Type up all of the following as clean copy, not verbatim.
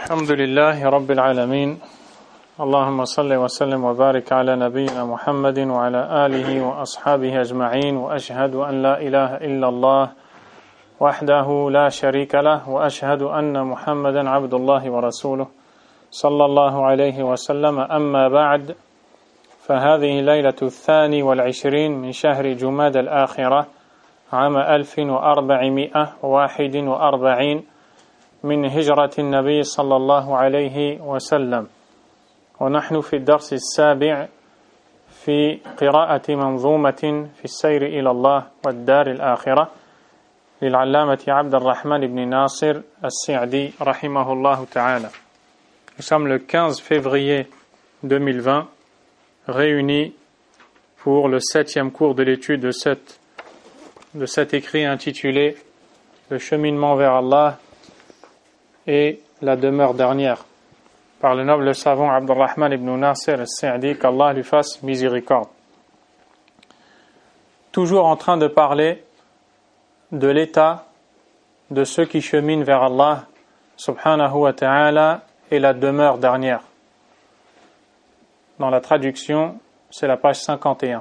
الحمد لله رب العالمين اللهم صل وسلم وبارك على نبينا محمد وعلى آله وأصحابه أجمعين وأشهد أن لا إله إلا الله وحده لا شريك له وأشهد أن محمدا عبد الله ورسوله صلى الله عليه وسلم أما بعد فهذه ليلة 22 من شهر جماد الآخرة عام 1441 من هجرة النبي صلى الله عليه وسلم ونحن في الدرس السابع في قراءة منظومة في السير إلى الله والدار الآخرة للعلامة عبد الرحمن بن ناصر السعدي رحمه الله تعالى. Nous sommes le 15 février 2020 réunis pour le 7e cours de l'étude de cet écrit intitulé Le cheminement vers Allah et la demeure dernière, par le noble savant Abdurrahman ibn Nasir al-Sa'di, qu'Allah lui fasse miséricorde. Toujours en train de parler de l'état de ceux qui cheminent vers Allah subhanahu wa ta'ala et la demeure dernière. Dans la traduction, c'est la page 51.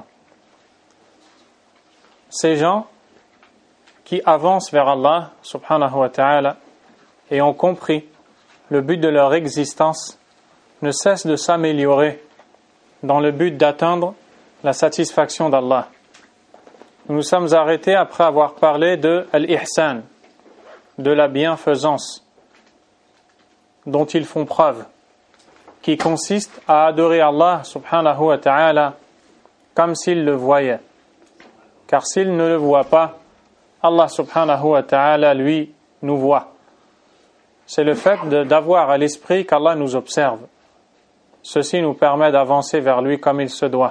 Ces gens qui avancent vers Allah subhanahu wa ta'ala et ont compris le but de leur existence ne cessent de s'améliorer dans le but d'atteindre la satisfaction d'Allah. Nous nous sommes arrêtés après avoir parlé de l'ihsan, de la bienfaisance dont ils font preuve, qui consiste à adorer Allah subhanahu wa ta'ala comme s'ils le voyaient. Car s'ils ne le voient pas, Allah subhanahu wa ta'ala, lui, nous voit. C'est le fait d'avoir à l'esprit qu'Allah nous observe. Ceci nous permet d'avancer vers lui comme il se doit.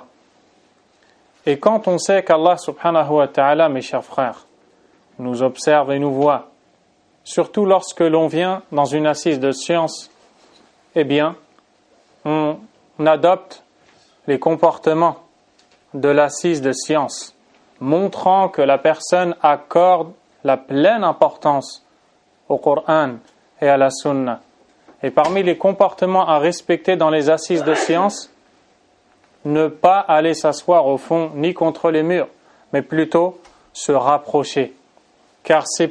Et quand on sait qu'Allah subhanahu wa ta'ala, mes chers frères, nous observe et nous voit, surtout lorsque l'on vient dans une assise de science, eh bien, on adopte les comportements de l'assise de science, montrant que la personne accorde la pleine importance au Coran et à la Sunna. Et parmi les comportements à respecter dans les assises de science, ne pas aller s'asseoir au fond ni contre les murs, mais plutôt se rapprocher. Car c'est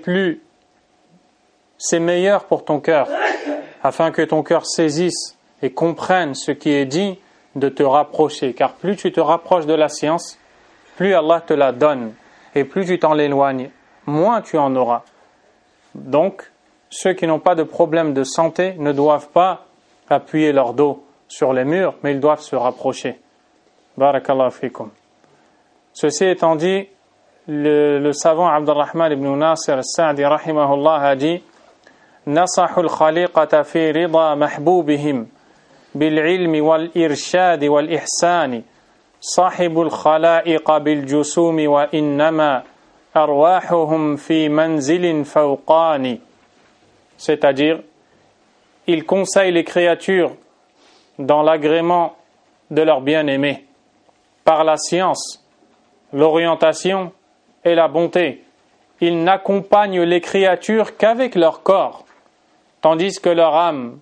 meilleur pour ton cœur, afin que ton cœur saisisse et comprenne ce qui est dit, de te rapprocher. Car plus tu te rapproches de la science, plus Allah te la donne. Et plus tu t'en éloignes, moins tu en auras. Donc, ceux qui n'ont pas de problème de santé ne doivent pas appuyer leur dos sur les murs, mais ils doivent se rapprocher. Barakallahu fikum. Ceci étant dit, le savant Abdurrahman ibn Nasir al-Sa'di rahimahullah a dit: Nasahu al-khaliqata fi rida mahbubihim bil-ilmi wal-irshadi wal-ihsani sahibu al-khala'iqa bil-jusumi wa innama arwahuhum fi manzilin fawqani. C'est-à-dire, ils conseillent les créatures dans l'agrément de leur bien-aimé, par la science, l'orientation et la bonté. Ils n'accompagnent les créatures qu'avec leur corps, tandis que leurs âmes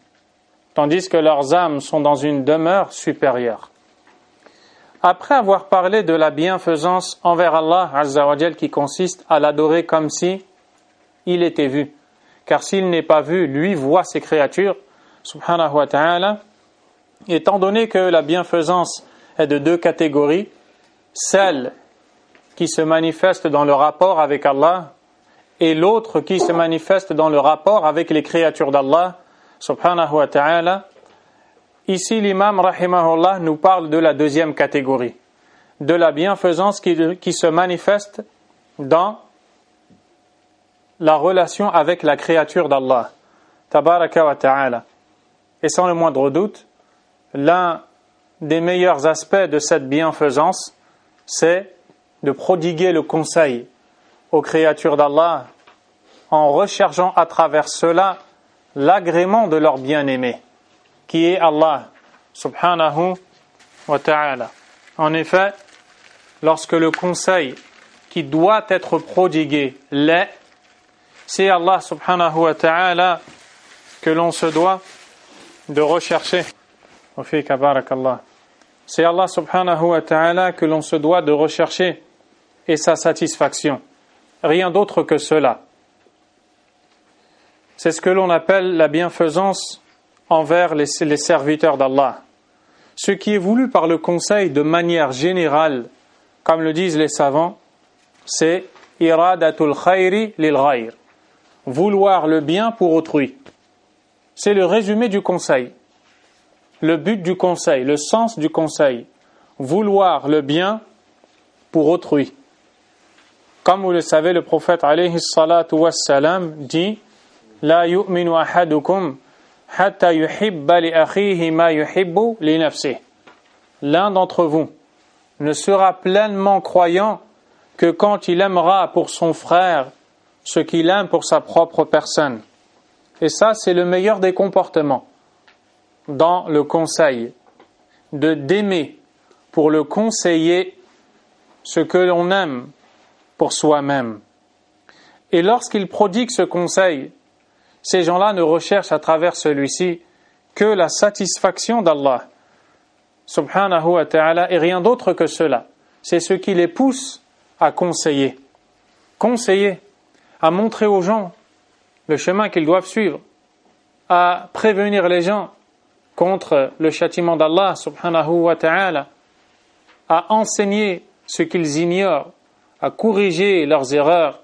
sont dans une demeure supérieure. Après avoir parlé de la bienfaisance envers Allah Azza wa Jal qui consiste à l'adorer comme si il était vu, car s'il n'est pas vu, lui voit ses créatures, subhanahu wa ta'ala. Étant donné que la bienfaisance est de deux catégories, celle qui se manifeste dans le rapport avec Allah et l'autre qui se manifeste dans le rapport avec les créatures d'Allah, subhanahu wa ta'ala. Ici, l'imam, rahimahullah, nous parle de la deuxième catégorie, de la bienfaisance qui se manifeste dans la relation avec la créature d'Allah, tabaraka wa ta'ala. Et sans le moindre doute, l'un des meilleurs aspects de cette bienfaisance, c'est de prodiguer le conseil aux créatures d'Allah en recherchant à travers cela l'agrément de leur bien-aimé, qui est Allah subhanahu wa ta'ala. En effet, lorsque le conseil qui doit être prodigué l'est, c'est Allah subhanahu wa ta'ala que l'on se doit de rechercher. C'est Allah subhanahu wa ta'ala que l'on se doit de rechercher et sa satisfaction. Rien d'autre que cela. C'est ce que l'on appelle la bienfaisance envers les serviteurs d'Allah. Ce qui est voulu par le conseil de manière générale, comme le disent les savants, c'est iradatul khayri lil ghayr. Vouloir le bien pour autrui. C'est le résumé du conseil. Le but du conseil, le sens du conseil. Vouloir le bien pour autrui. Comme vous le savez, le prophète alayhi salatu wassalam dit La yu'minu ahadukum hatta yuhibba li akhihi ma yuhibbu li nafsihi. L'un d'entre vous ne sera pleinement croyant que quand il aimera pour son frère ce qu'il aime pour sa propre personne. Et ça, c'est le meilleur des comportements dans le conseil, d'aimer pour le conseiller ce que l'on aime pour soi-même. Et lorsqu'ils prodiguent ce conseil, ces gens-là ne recherchent à travers celui-ci que la satisfaction d'Allah subhanahu wa ta'ala et rien d'autre que cela. C'est ce qui les pousse à conseiller, à montrer aux gens le chemin qu'ils doivent suivre, à prévenir les gens contre le châtiment d'Allah subhanahu wa ta'ala, à enseigner ce qu'ils ignorent, à corriger leurs erreurs,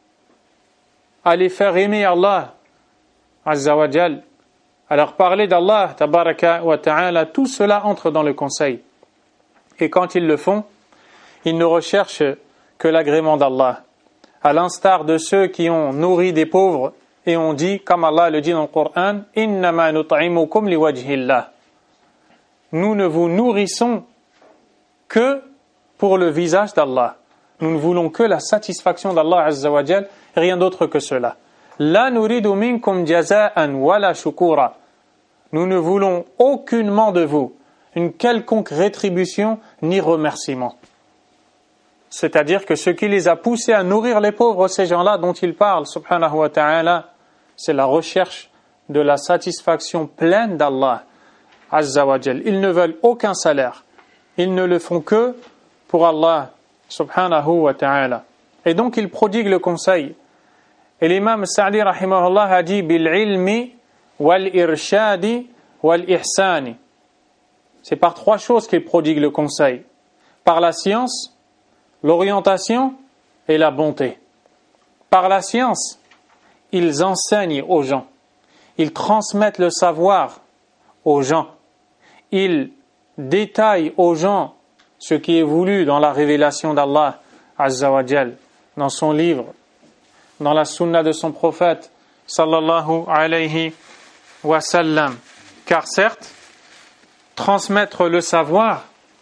à les faire aimer Allah azza wa jal, à leur parler d'Allah tabaraka wa ta'ala. Tout cela entre dans le conseil. Et quand ils le font, ils ne recherchent que l'agrément d'Allah. À l'instar de ceux qui ont nourri des pauvres et ont dit, comme Allah le dit dans le Coran, « Innama nut'imukum liwajhillah » Nous ne vous nourrissons que pour le visage d'Allah. Nous ne voulons que la satisfaction d'Allah azza wa jal, rien d'autre que cela. La nuridu minkum jaza'an wala shukura. Nous ne voulons aucunement de vous une quelconque rétribution ni remerciement. C'est-à-dire que ce qui les a poussés à nourrir les pauvres, ces gens-là dont il parle, subhanahu wa ta'ala, c'est la recherche de la satisfaction pleine d'Allah azza wa jal. Ils ne veulent aucun salaire. Ils ne le font que pour Allah subhanahu wa ta'ala. Et donc ils prodiguent le conseil. Et l'imam Sa'di rahimahullah a dit bil ilmi wal irshadi wal ihsani. C'est par trois choses qu'ils prodiguent le conseil. Par la science, l'orientation et la bonté. Par la science, ils enseignent aux gens. Ils transmettent le savoir aux gens. Ils détaillent aux gens ce qui est voulu dans la révélation d'Allah azza wa jal, dans son livre, dans la sunna de son prophète sallallahu alayhi wa sallam. Car certes, transmettre le savoir,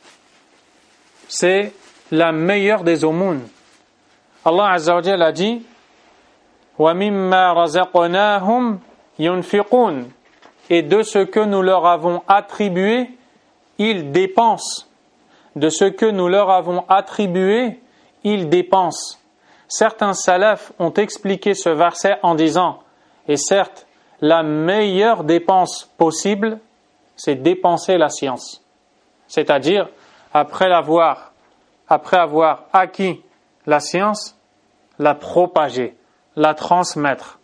c'est la meilleure des aumônes. Allah azza wa jal a dit wa mimma razaqnahum yunfiqun, et de ce que nous leur avons attribué, ils dépensent. De ce que nous leur avons attribué, ils dépensent. Certains salafs ont expliqué ce verset en disant, et certes, la meilleure dépense possible, c'est dépenser la science. C'est-à-dire, après avoir acquis la science, la propager, la transmettre,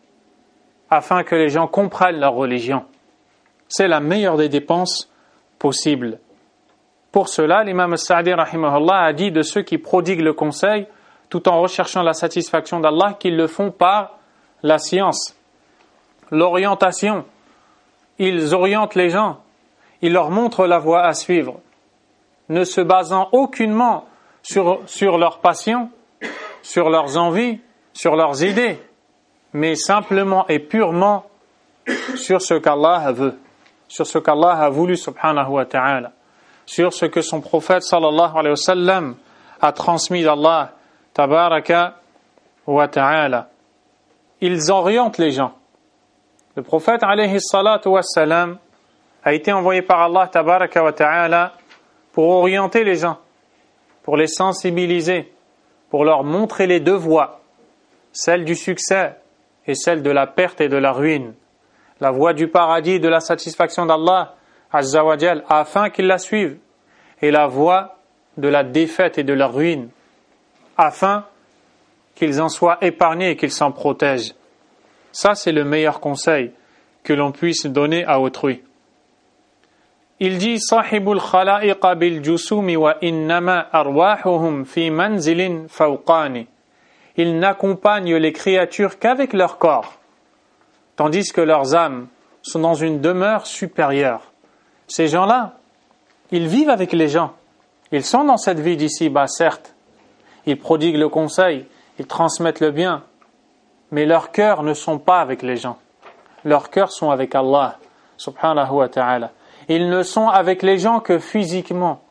afin que les gens comprennent leur religion. C'est la meilleure des dépenses possibles. Pour cela, l'imam Sa'di rahimahullah a dit de ceux qui prodiguent le conseil, tout en recherchant la satisfaction d'Allah, qu'ils le font par la science, l'orientation. Ils orientent les gens, ils leur montrent la voie à suivre, ne se basant aucunement sur leurs passions, sur leurs envies, sur leurs idées, mais simplement et purement sur ce qu'Allah veut, sur ce qu'Allah a voulu subhanahu wa ta'ala, sur ce que son prophète sallallahu alayhi wa sallam a transmis d'Allah tabaraka wa ta'ala. Ils orientent les gens. Le prophète alayhi salatu wa sallam a été envoyé par Allah tabaraka wa ta'ala pour orienter les gens, pour les sensibiliser, pour leur montrer les deux voies, celle du succès et celle de la perte et de la ruine, la voie du paradis et de la satisfaction d'Allah Azza wa Jal, afin qu'ils la suivent, et la voie de la défaite et de la ruine, afin qu'ils en soient épargnés et qu'ils s'en protègent. Ça, c'est le meilleur conseil que l'on puisse donner à autrui. Il dit Sahibul khala'iqa bil jusumi wa innama arwahuhum fi manzilin fawqani. Ils n'accompagnent les créatures qu'avec leur corps, tandis que leurs âmes sont dans une demeure supérieure. Ces gens-là, ils vivent avec les gens. Ils sont dans cette vie d'ici-bas, certes. Ils prodiguent le conseil, ils transmettent le bien, mais leurs cœurs ne sont pas avec les gens. Leurs cœurs sont avec Allah, subhanahu wa ta'ala. Ils ne sont avec les gens que physiquement.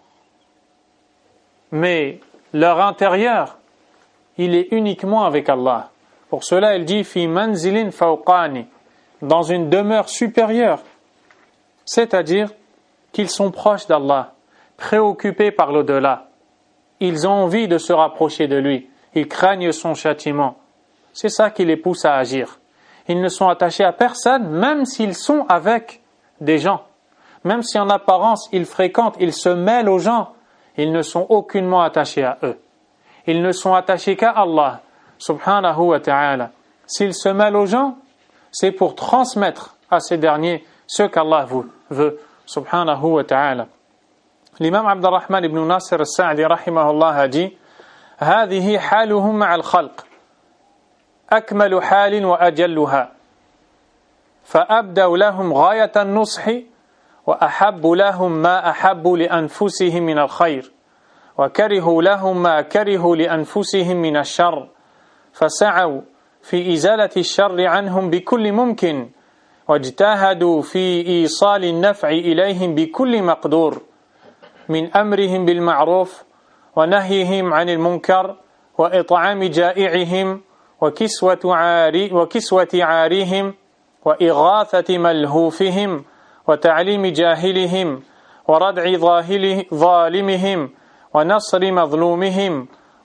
Mais leur intérieur, il est uniquement avec Allah. Pour cela, il dit « Fi manzilin fawqani » dans une demeure supérieure. C'est-à-dire qu'ils sont proches d'Allah, préoccupés par l'au-delà. Ils ont envie de se rapprocher de lui. Ils craignent son châtiment. C'est ça qui les pousse à agir. Ils ne sont attachés à personne, même s'ils sont avec des gens. Même si en apparence, ils fréquentent, ils se mêlent aux gens, ils ne sont aucunement attachés à eux. Ils ne sont attachés qu'à Allah, subhanahu wa ta'ala. S'ils se mêlent aux gens, c'est pour transmettre à ces derniers ce qu'Allah veut, subhanahu wa ta'ala. L'imam Abdurrahman ibn Nasir al-Sa'di, rahimahullah, a dit « هذه حالهم مع الخلق أكمل حال وأجلها فأبدوا لهم غاية النصح وأحب لهم ما أحبوا لأنفسهم من الخير وكرهوا لهم ما كرهوا لأنفسهم من الشر فسعوا في إزالة الشر عنهم بكل ممكن واجتهدوا في إيصال النفع إليهم بكل مقدور من أمرهم بالمعروف ونهيهم عن المنكر وإطعام جائعهم وكسوة عاريهم وإغاثة ملهوفهم وتعليم جاهلهم وردع ظالمهم ونصر مظلومهم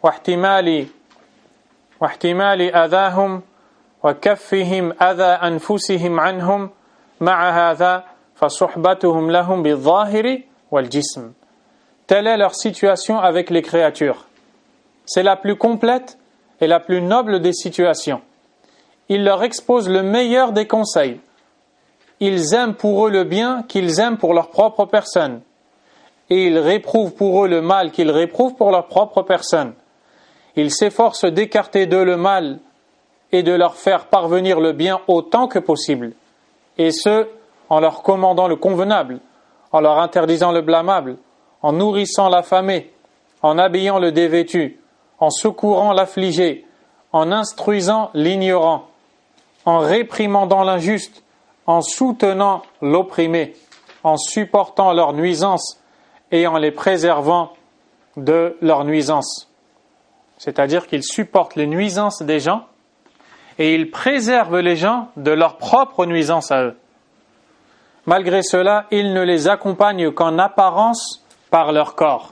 واحتمال أذاهم وكفهم أذى أنفسهم عنهم مع هذا فصحبتهم لهم بالظاهر والجسم. Telle est leur situation avec les créatures. C'est la plus complète et la plus noble des situations. Ils leur exposent le meilleur des conseils. Ils aiment pour eux le bien qu'ils aiment pour leur propre personne. Et ils réprouvent pour eux le mal qu'ils réprouvent pour leur propre personne. Ils s'efforcent d'écarter d'eux le mal et de leur faire parvenir le bien autant que possible. Et ce, en leur commandant le convenable, en leur interdisant le blâmable, en nourrissant l'affamé, en habillant le dévêtu, en secourant l'affligé, en instruisant l'ignorant, en réprimandant l'injuste, en soutenant l'opprimé, en supportant leurs nuisances et en les préservant de leurs nuisances. C'est-à-dire qu'ils supportent les nuisances des gens et ils préservent les gens de leurs propres nuisances à eux. Malgré cela, ils ne les accompagnent qu'en apparence par leur corps.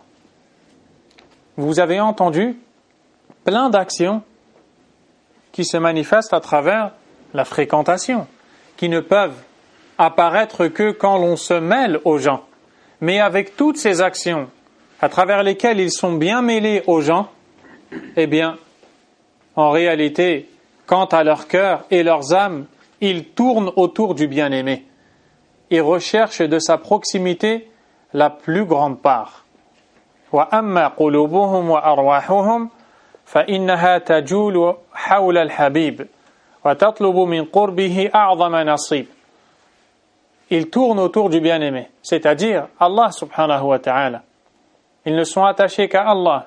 Vous avez entendu plein d'actions qui se manifestent à travers la fréquentation, qui ne peuvent apparaître que quand l'on se mêle aux gens. Mais avec toutes ces actions, à travers lesquelles ils sont bien mêlés aux gens, eh bien, en réalité, quant à leur cœur et leurs âmes, ils tournent autour du bien-aimé et recherchent de sa proximité la plus grande part. وَأَمَّا قُلُوبُهُمْ وَأَرْوَاحُهُمْ فَإِنَّهَا تَجُولُ حَوْلَ الْحَبِيبِ وَتَطْلُبُ مِنْ قُرْبِهِ أَعْظَمَ نَصِيبٍ. Ils tournent autour du bien-aimé, c'est-à-dire Allah subhanahu wa ta'ala. Ils ne sont attachés qu'à Allah.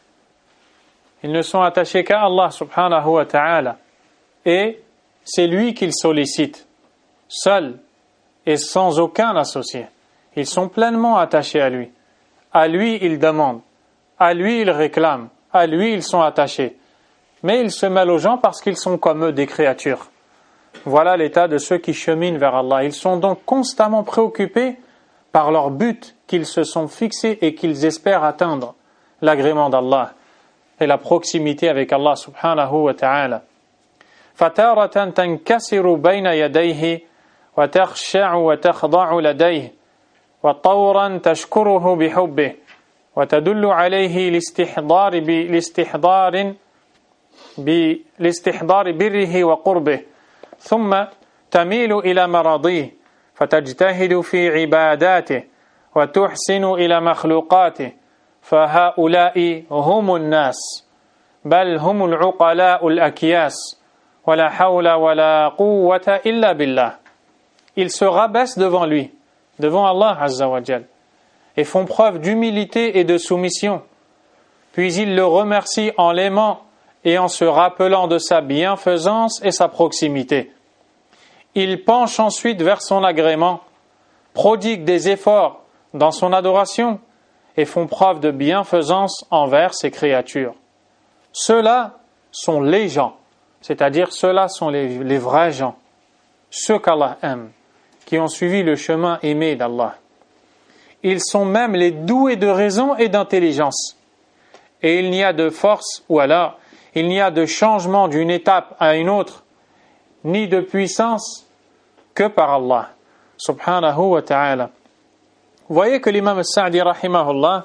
Ils ne sont attachés qu'à Allah subhanahu wa ta'ala. Et c'est lui qu'ils sollicitent, seul et sans aucun associé. Ils sont pleinement attachés à lui. À lui, ils demandent. À lui, ils réclament. À lui, ils sont attachés. Mais ils se mêlent aux gens parce qu'ils sont comme eux des créatures. Voilà l'état de ceux qui cheminent vers Allah. Ils sont donc constamment préoccupés par leur but qu'ils se sont fixés et qu'ils espèrent atteindre, l'agrément d'Allah et la proximité avec Allah subhanahu wa ta'ala. فَتَارَةً تَنْكَسِرُ بَيْنَ يَدَيْهِ وتخشع وتخضع لديه وطورا تشكره بحبه وتدل عليه لاستحضار بره وقربه ثم تميل إلى مراضيه فتجتهد في عباداته وتحسن إلى مخلوقاته فهؤلاء هم الناس بل هم العقلاء الأكياس ولا حول ولا قوة إلا بالله. Ils se rabaissent devant lui, devant Allah Azza wa Jal, et font preuve d'humilité et de soumission. Puis ils le remercient en l'aimant et en se rappelant de sa bienfaisance et sa proximité. Ils penchent ensuite vers son agrément, prodiguent des efforts dans son adoration et font preuve de bienfaisance envers ses créatures. Ceux-là sont les gens, c'est-à-dire ceux-là sont les vrais gens, ceux qu'Allah aime, qui ont suivi le chemin aimé d'Allah. Ils sont même les doués de raison et d'intelligence. Et il n'y a de force, ou alors, il n'y a de changement d'une étape à une autre, ni de puissance, que par Allah, subhanahu wa ta'ala. Vous voyez que l'imam Sa'di, rahimahullah,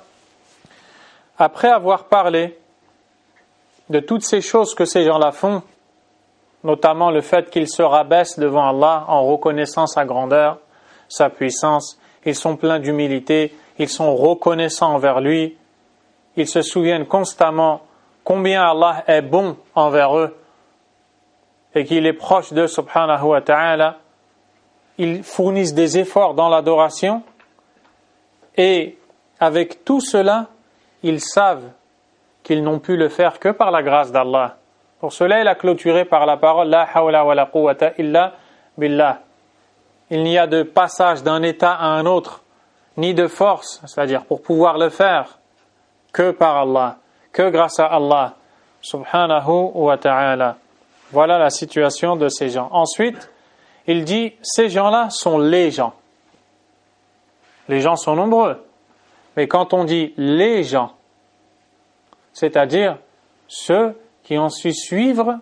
après avoir parlé de toutes ces choses que ces gens-là font, notamment le fait qu'ils se rabaissent devant Allah en reconnaissant sa grandeur, sa puissance, ils sont pleins d'humilité, ils sont reconnaissants envers lui, ils se souviennent constamment combien Allah est bon envers eux et qu'il est proche d'eux, subhanahu wa ta'ala. Ils fournissent des efforts dans l'adoration et avec tout cela, ils savent qu'ils n'ont pu le faire que par la grâce d'Allah. Pour cela, il a clôturé par la parole La hawla wa la quwwata illa billah. Il n'y a de passage d'un état à un autre, ni de force, c'est-à-dire pour pouvoir le faire, que par Allah, que grâce à Allah, subhanahu wa ta'ala. Voilà la situation de ces gens. Ensuite, il dit, ces gens-là sont les gens. Les gens sont nombreux. Mais quand on dit les gens, c'est-à-dire ceux qui ont su suivre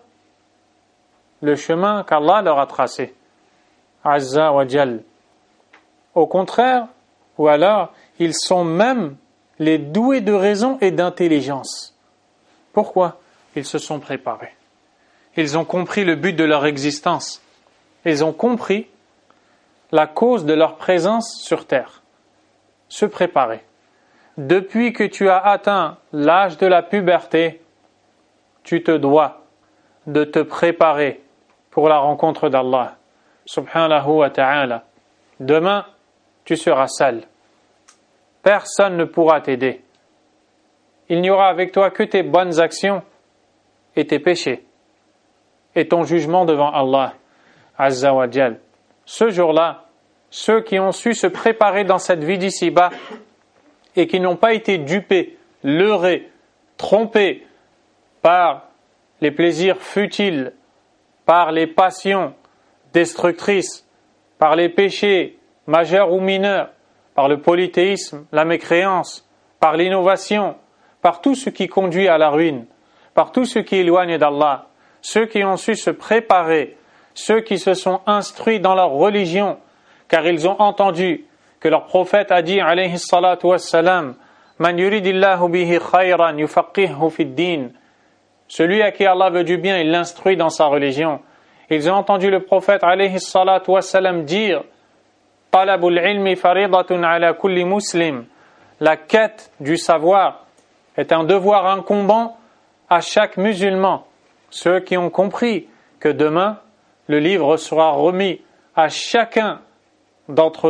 le chemin qu'Allah leur a tracé. Azza wa Jal. Au contraire, ou alors, ils sont même les doués de raison et d'intelligence. Pourquoi? Ils se sont préparés. Ils ont compris le but de leur existence. Ils ont compris la cause de leur présence sur terre. Se préparer. Depuis que tu as atteint l'âge de la puberté, tu te dois de te préparer pour la rencontre d'Allah, subhanahu wa ta'ala. Demain, tu seras seul. Personne ne pourra t'aider. Il n'y aura avec toi que tes bonnes actions et tes péchés et ton jugement devant Allah, Azza wa Jal. Ce jour-là, ceux qui ont su se préparer dans cette vie d'ici-bas et qui n'ont pas été dupés, leurrés, trompés par les plaisirs futiles, par les passions destructrices, par les péchés majeurs ou mineurs, par le polythéisme, la mécréance, par l'innovation, par tout ce qui conduit à la ruine, par tout ce qui éloigne d'Allah, ceux qui ont su se préparer, ceux qui se sont instruits dans leur religion, car ils ont entendu que leur prophète a dit, alayhi salatu wassalam, Man yuridillahu bihi khayran yufaqqihhu fid din. Celui à qui Allah veut du bien, il l'instruit dans sa religion. Ils ont entendu le prophète, alayhi salatu wassalam, dire, Talabul ilmi faridatun ala kulli muslim. La quête du savoir est un devoir incombant à chaque musulman. Ceux qui ont compris que demain, le livre sera remis à chacun d'entre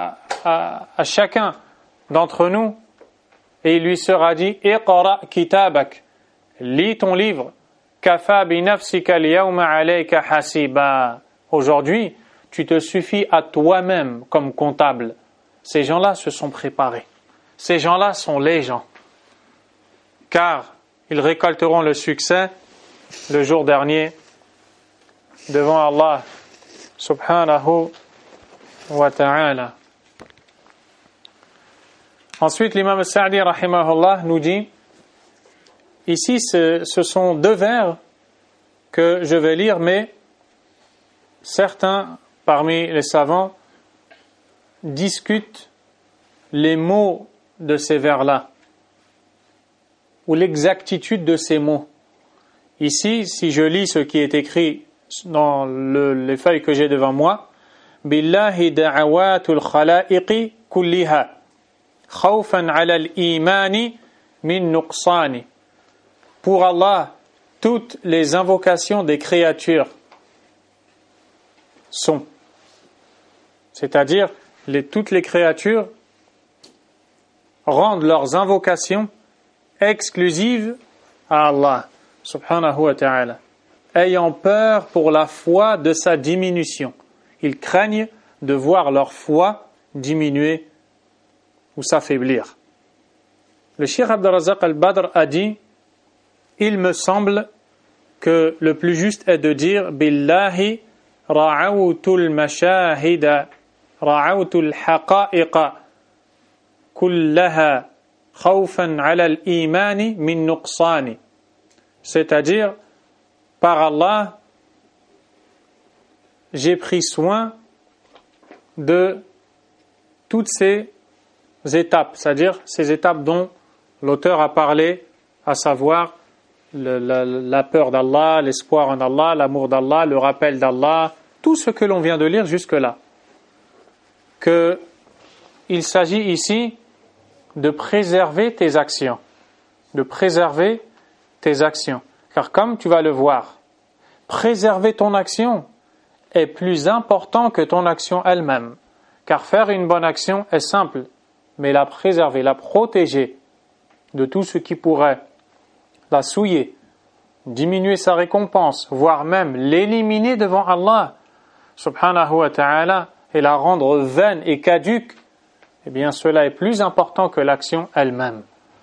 nous et il lui sera dit Iqra kitabak, lis ton livre, kafa bi nafsika al-yawma alayka hasiba. Aujourd'hui, tu te suffis à toi-même comme comptable. Ces gens-là se sont préparés. Ces gens-là sont les gens. Car ils récolteront le succès le jour dernier devant Allah subhanahu wa ta'ala. Ensuite, l'imam Sa'di rahimahullah nous dit, ici ce sont deux vers que je vais lire, mais certains parmi les savants discutent les mots de ces vers-là ou l'exactitude de ces mots. Ici, si je lis ce qui est écrit dans les feuilles que j'ai devant moi, Billahi da'awatul khalaiqi kulliha khawfan 'ala al-imani min nuqsani. Pour Allah, toutes les invocations des créatures sont, c'est-à-dire toutes les créatures rendent leurs invocations exclusives à Allah subhanahu wa ta'ala, ayant peur pour la foi de sa diminution. Ils craignent de voir leur foi diminuer ou s'affaiblir. Le Cheikh Abd al-Razzaq al-Badr a dit: il me semble que le plus juste est de dire Billahi ra'awtul mashahida ra'awtul haqa'iqa kullaha khawfan 'ala al-imani min nuqsani. C'est-à-dire, par Allah, j'ai pris soin de toutes ces étapes, c'est-à-dire ces étapes dont l'auteur a parlé, à savoir la peur d'Allah, l'espoir en Allah, l'amour d'Allah, le rappel d'Allah, tout ce que l'on vient de lire jusque-là. Il s'agit ici de préserver tes actions, car comme tu vas le voir, préserver ton action est plus important que ton action elle-même, car faire une bonne action est simple, mais la préserver, la protéger de tout ce qui pourrait la souiller, diminuer sa récompense, voire même l'éliminer devant Allah subhanahu wa ta'ala et la rendre vaine et caduque, eh bien cela est plus important que l'action elle-même.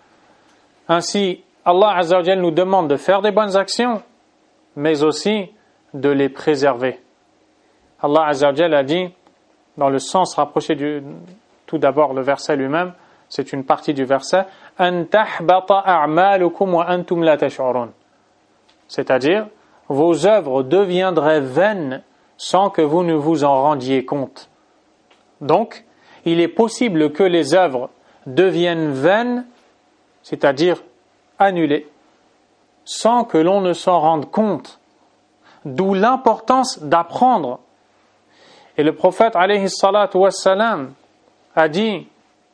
Ainsi, Allah Azza wa Jal nous demande de faire des bonnes actions, mais aussi de les préserver. Allah Azza wa Jal a dit, dans le sens rapproché tout d'abord le verset lui-même, c'est une partie du verset, an tahbata a'malukum wa antum la tash'urun. C'est-à-dire, vos œuvres deviendraient vaines sans que vous ne vous en rendiez compte. Donc, il est possible que les œuvres deviennent vaines, c'est-à-dire annulées, sans que l'on ne s'en rende compte. D'où l'importance d'apprendre. Et le prophète alayhi salatu wassalam a dit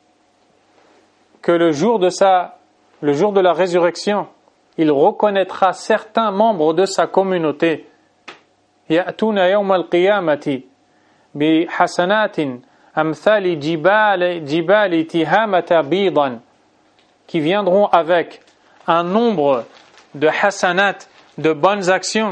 que le jour de la résurrection, il reconnaîtra certains membres de sa communauté. Ya'tuna yawm al-qiyamati bi hasanatin amthali jibali tihamata bidan, qui viendront avec un nombre de hasanat, de bonnes actions,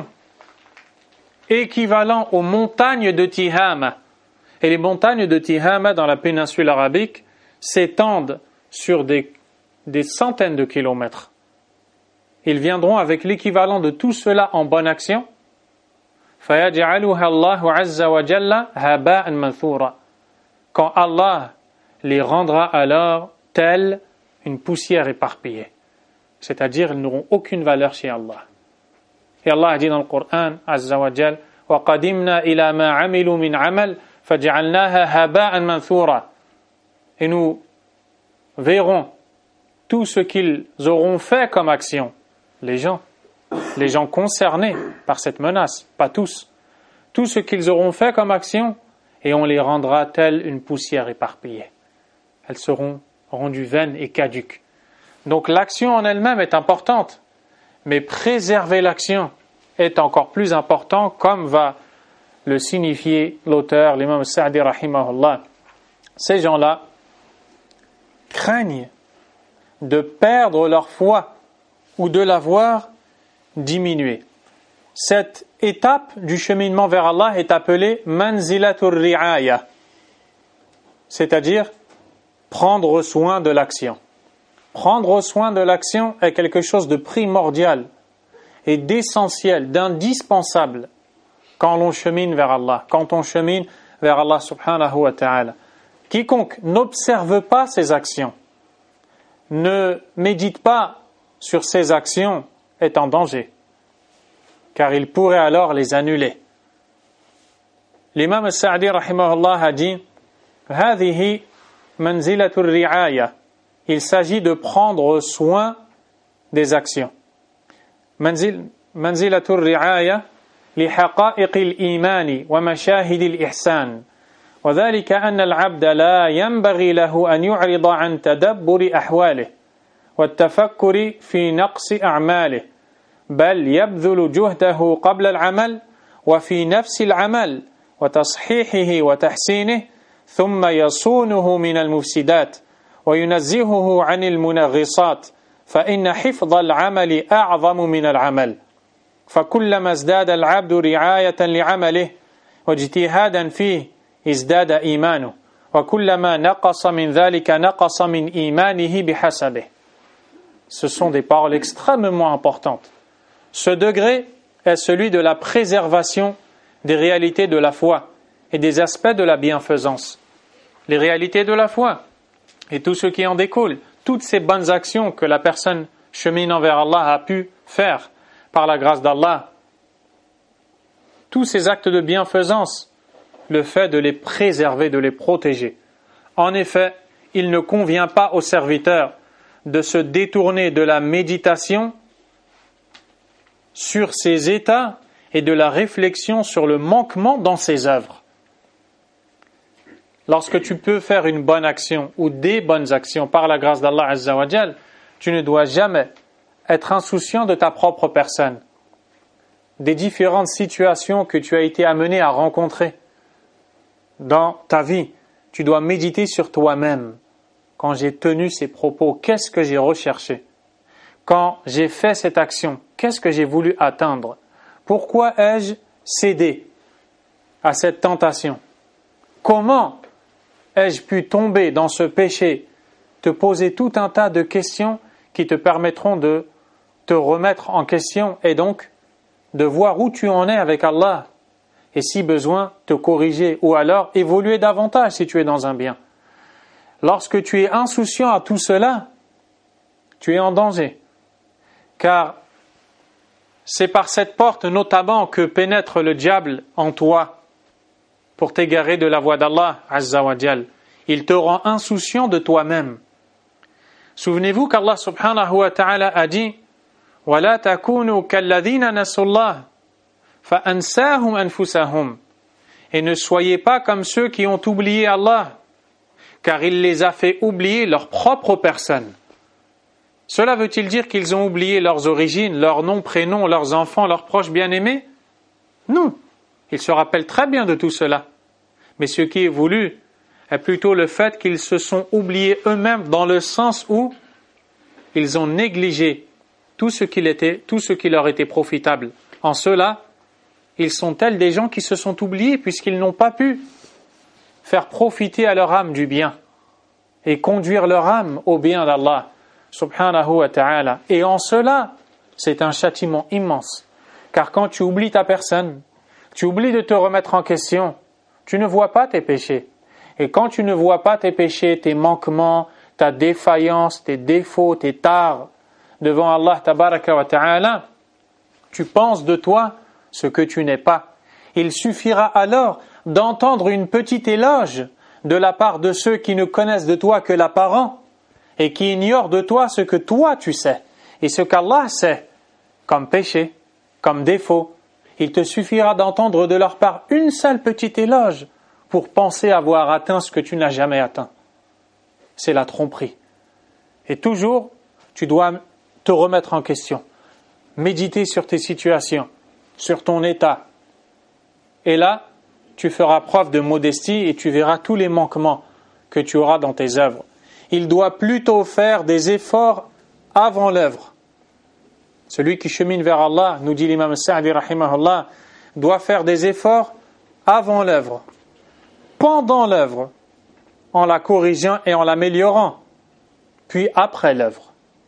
équivalent aux montagnes de Tihama. Et les montagnes de Tihama dans la péninsule arabique s'étendent sur des centaines de kilomètres. Ils viendront avec l'équivalent de tout cela en bonne action. فَيَجْعَلُهَا اللَّهُ عَزَّ وَجَلَّ هَبَاءً مَنْثُورًا. Quand Allah les rendra alors telle une poussière éparpillée. C'est-à-dire, ils n'auront aucune valeur chez Allah. Et Allah a dit dans le Coran, Azza wa Jal, وَقَدِمْنَا إِلَى مَا عَمِلُوا مِنْ عَمَلٍ فَجَعَلْنَاهَا هَبَاءً مَنْثُورًا. Et nous verrons tout ce qu'ils auront fait comme action. Les gens concernés par cette menace, pas tous. Tout ce qu'ils auront fait comme action, et on les rendra telle une poussière éparpillée. Elles seront rendues vaines et caduques. Donc l'action en elle-même est importante, mais préserver l'action est encore plus important, comme va le signifier l'auteur, l'imam Sa'di rahimahullah. Ces gens-là craignent de perdre leur foi ou de la voir diminuer. Cette étape du cheminement vers Allah est appelée manzilatur ri'aya, c'est-à-dire prendre soin de l'action. Prendre soin de l'action est quelque chose de primordial et d'essentiel, d'indispensable quand l'on chemine vers Allah, quand on chemine vers Allah subhanahu wa ta'ala. Quiconque n'observe pas ses actions, ne médite pas sur ses actions, est en danger, car il pourrait alors les annuler. L'imam al-Sa'di rahimahullah a dit هذه منزلة الرعاية. Il s'agit de prendre soin des actions. منزلة الرعاية لحقائق الإيمان ومشاهد الإحسان وذلك أن العبد لا ينبغي له أن يعرض عن تدبر أحواله والتفكر في نقص أعماله بل يبذل جهده قبل العمل وفي نفس العمل وتصحيحه وتحسينه ثم يصونه من المفسدات وينزهه عن المنغصات فإن حفظ العمل أعظم من العمل فكلما ازداد العبد رعاية لعمله واجتهادا فيه ازداد إيمانه وكلما نقص من ذلك نقص من إيمانه بحسبه. Ce sont des paroles extrêmement importantes. Ce degré est celui de la préservation des réalités de la foi et des aspects de la bienfaisance. Les réalités de la foi et tout ce qui en découle, toutes ces bonnes actions que la personne cheminant vers Allah a pu faire par la grâce d'Allah, tous ces actes de bienfaisance, le fait de les préserver, de les protéger. En effet, il ne convient pas au serviteur de se détourner de la méditation sur ses états et de la réflexion sur le manquement dans ses œuvres. Lorsque tu peux faire une bonne action ou des bonnes actions par la grâce d'Allah Azza wa Jal, tu ne dois jamais être insouciant de ta propre personne, des différentes situations que tu as été amené à rencontrer dans ta vie. Tu dois méditer sur toi-même. Quand j'ai tenu ces propos, qu'est-ce que j'ai recherché? Quand j'ai fait cette action, qu'est-ce que j'ai voulu atteindre? Pourquoi ai-je cédé à cette tentation? Comment ai-je pu tomber dans ce péché? Te poser tout un tas de questions qui te permettront de te remettre en question et donc de voir où tu en es avec Allah et si besoin te corriger ou alors évoluer davantage si tu es dans un bien. Lorsque tu es insouciant à tout cela, tu es en danger. Car c'est par cette porte notamment que pénètre le diable en toi pour t'égarer de la voie d'Allah Azza wa Jal. Il te rend insouciant de toi-même. Souvenez-vous qu'Allah subhanahu wa ta'ala a dit وَلَا تَكُونُوا كَالَّذِينَ نَسُوا اللَّهَ فَأَنْسَاهُمْ أَنفُسَهُمْ. Et ne soyez pas comme ceux qui ont oublié Allah, car il les a fait oublier leur propre personne. Cela veut-il dire qu'ils ont oublié leurs origines, leurs noms, prénoms, leurs enfants, leurs proches bien-aimés? Non, ils se rappellent très bien de tout cela. Mais ce qui est voulu est plutôt le fait qu'ils se sont oubliés eux-mêmes dans le sens où ils ont négligé tout ce qui leur était profitable. En cela, ils sont tels des gens qui se sont oubliés puisqu'ils n'ont pas pu faire profiter à leur âme du bien et conduire leur âme au bien d'Allah subhanahu wa ta'ala. Et en cela, c'est un châtiment immense. Car quand tu oublies ta personne, tu oublies de te remettre en question, tu ne vois pas tes péchés. Et quand tu ne vois pas tes péchés, tes manquements, ta défaillance, tes défauts, tes tares devant Allah tabaraka wa ta'ala, tu penses de toi ce que tu n'es pas. Il suffira alors d'entendre une petite éloge de la part de ceux qui ne connaissent de toi que l'apparent et qui ignorent de toi ce que toi tu sais et ce qu'Allah sait comme péché, comme défaut. Il te suffira d'entendre de leur part une seule petite éloge pour penser avoir atteint ce que tu n'as jamais atteint. C'est la tromperie. Et toujours, tu dois te remettre en question, méditer sur tes situations, sur ton état. Et là, tu feras preuve de modestie et tu verras tous les manquements que tu auras dans tes œuvres. Il doit plutôt faire des efforts avant l'œuvre. Celui qui chemine vers Allah, nous dit l'imam Sa'di rahimahullah, doit faire des efforts avant l'œuvre, pendant l'œuvre, en la corrigeant et en l'améliorant, puis après l'œuvre.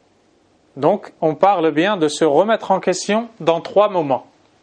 Donc, on parle bien de se remettre en question dans 3 moments.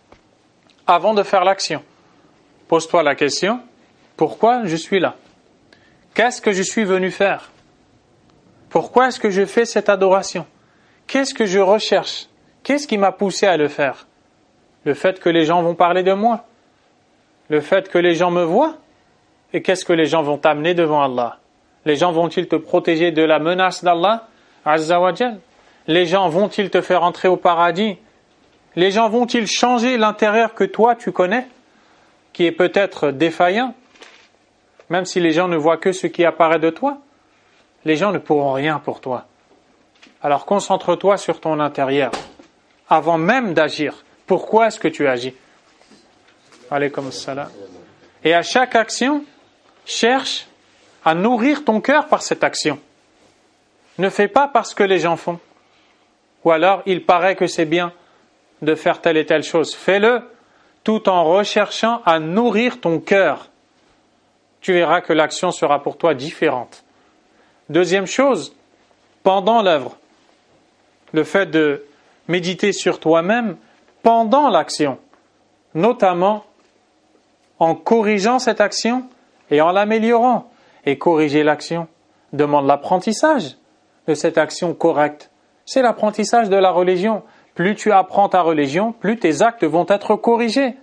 Avant de faire l'action, pose-toi la question, pourquoi je suis là? Qu'est-ce que je suis venu faire? Pourquoi est-ce que je fais cette adoration? Qu'est-ce que je recherche? Qu'est-ce qui m'a poussé à le faire? Le fait que les gens vont parler de moi? Le fait que les gens me voient, et qu'est-ce que les gens vont t'amener devant Allah? Les gens vont-ils te protéger de la menace d'Allah Azza wa Jal? Les gens vont-ils te faire entrer au paradis? Les gens vont-ils changer l'intérieur que toi tu connais, qui est peut-être défaillant? Même si les gens ne voient que ce qui apparaît de toi, les gens ne pourront rien pour toi. Alors concentre-toi sur ton intérieur, avant même d'agir. Pourquoi est-ce que tu agis? Alaykoum salam. Et à chaque action, cherche à nourrir ton cœur par cette action. Ne fais pas parce que les gens font. Ou alors, il paraît que c'est bien de faire telle et telle chose. Fais-le tout en recherchant à nourrir ton cœur. Tu verras que l'action sera pour toi différente. Deuxième chose, pendant l'œuvre, le fait de méditer sur toi-même pendant l'action, notamment en corrigeant cette action et en l'améliorant. Et corriger l'action demande l'apprentissage de cette action correcte. C'est l'apprentissage de la religion. Plus tu apprends ta religion, plus tes actes vont être corrigés.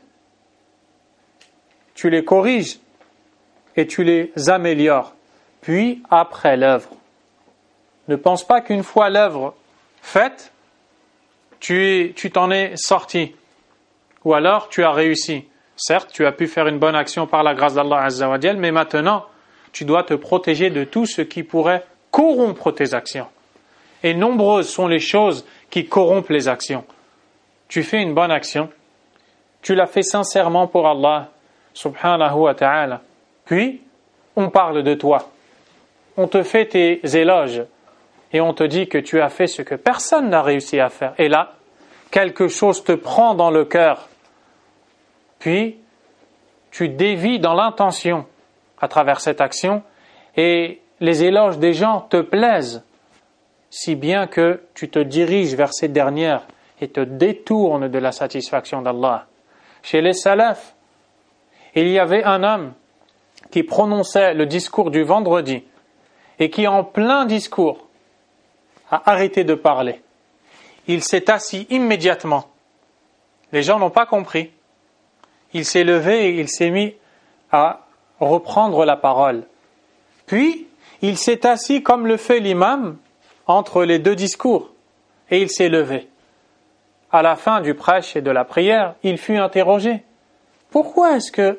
Tu les corriges et tu les améliores. Puis, après l'œuvre. Ne pense pas qu'une fois l'œuvre faite, tu t'en es sorti. Ou alors, tu as réussi. Certes, tu as pu faire une bonne action par la grâce d'Allah Azza wa Jal, mais maintenant, tu dois te protéger de tout ce qui pourrait corrompre tes actions. Et nombreuses sont les choses qui corrompent les actions. Tu fais une bonne action, tu la fais sincèrement pour Allah, subhanahu wa ta'ala. Puis, on parle de toi. On te fait tes éloges et on te dit que tu as fait ce que personne n'a réussi à faire. Et là, quelque chose te prend dans le cœur. Puis, tu dévies dans l'intention à travers cette action et les éloges des gens te plaisent, si bien que tu te diriges vers ces dernières et te détournes de la satisfaction d'Allah. Chez les salafs, il y avait un homme qui prononçait le discours du vendredi et qui, en plein discours, a arrêté de parler. Il s'est assis immédiatement. Les gens n'ont pas compris. Il s'est levé et il s'est mis à reprendre la parole. Puis, il s'est assis comme le fait l'imam entre les deux discours et il s'est levé. À la fin du prêche et de la prière, il fut interrogé. Pourquoi est-ce que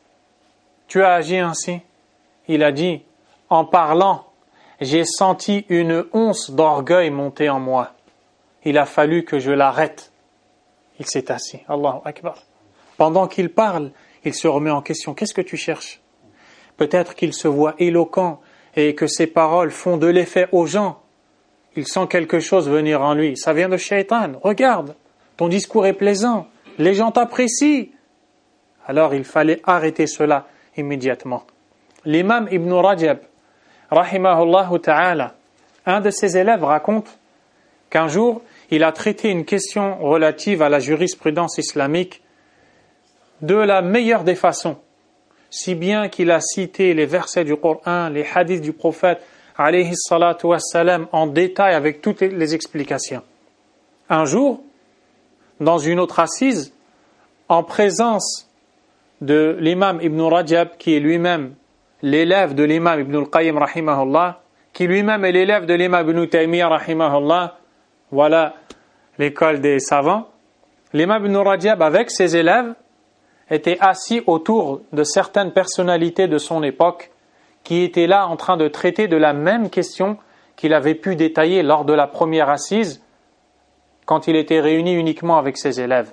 tu as agi ainsi? Il a dit, en parlant, j'ai senti une once d'orgueil monter en moi. Il a fallu que je l'arrête. Il s'est assis. Allahu Akbar. Pendant qu'il parle, il se remet en question. Qu'est-ce que tu cherches? Peut-être qu'il se voit éloquent et que ses paroles font de l'effet aux gens. Il sent quelque chose venir en lui. Ça vient de Shaitan. Regarde, ton discours est plaisant. Les gens t'apprécient. Alors il fallait arrêter cela immédiatement. L'imam Ibn Rajab, rahimahullah ta'ala, un de ses élèves raconte qu'un jour, il a traité une question relative à la jurisprudence islamique de la meilleure des façons, si bien qu'il a cité les versets du Coran, les hadiths du prophète, alayhi salatu wassalam, en détail avec toutes les explications. Un jour, dans une autre assise, en présence de l'imam Ibn Rajab, qui est lui-même l'élève de l'imam Ibn al-Qayyim, rahimahullah, qui lui-même est l'élève de l'imam Ibn Taymiyyah, rahimahullah, voilà l'école des savants. L'imam Ibn Rajab, avec ses élèves, était assis autour de certaines personnalités de son époque qui étaient là en train de traiter de la même question qu'il avait pu détailler lors de la première assise quand il était réuni uniquement avec ses élèves.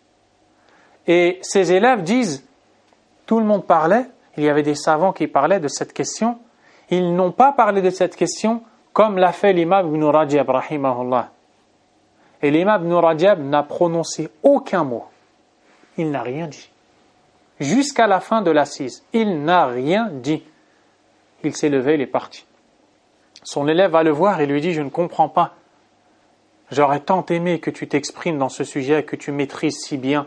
Et ses élèves disent, tout le monde parlait, il y avait des savants qui parlaient de cette question, ils n'ont pas parlé de cette question comme l'a fait l'imam Ibn Rajab, rahimahullah. Et l'imam Ibn Rajab n'a prononcé aucun mot. Il n'a rien dit. Jusqu'à la fin de l'assise, il n'a rien dit. Il s'est levé, il est parti. Son élève va le voir et lui dit, je ne comprends pas. J'aurais tant aimé que tu t'exprimes dans ce sujet, que tu maîtrises si bien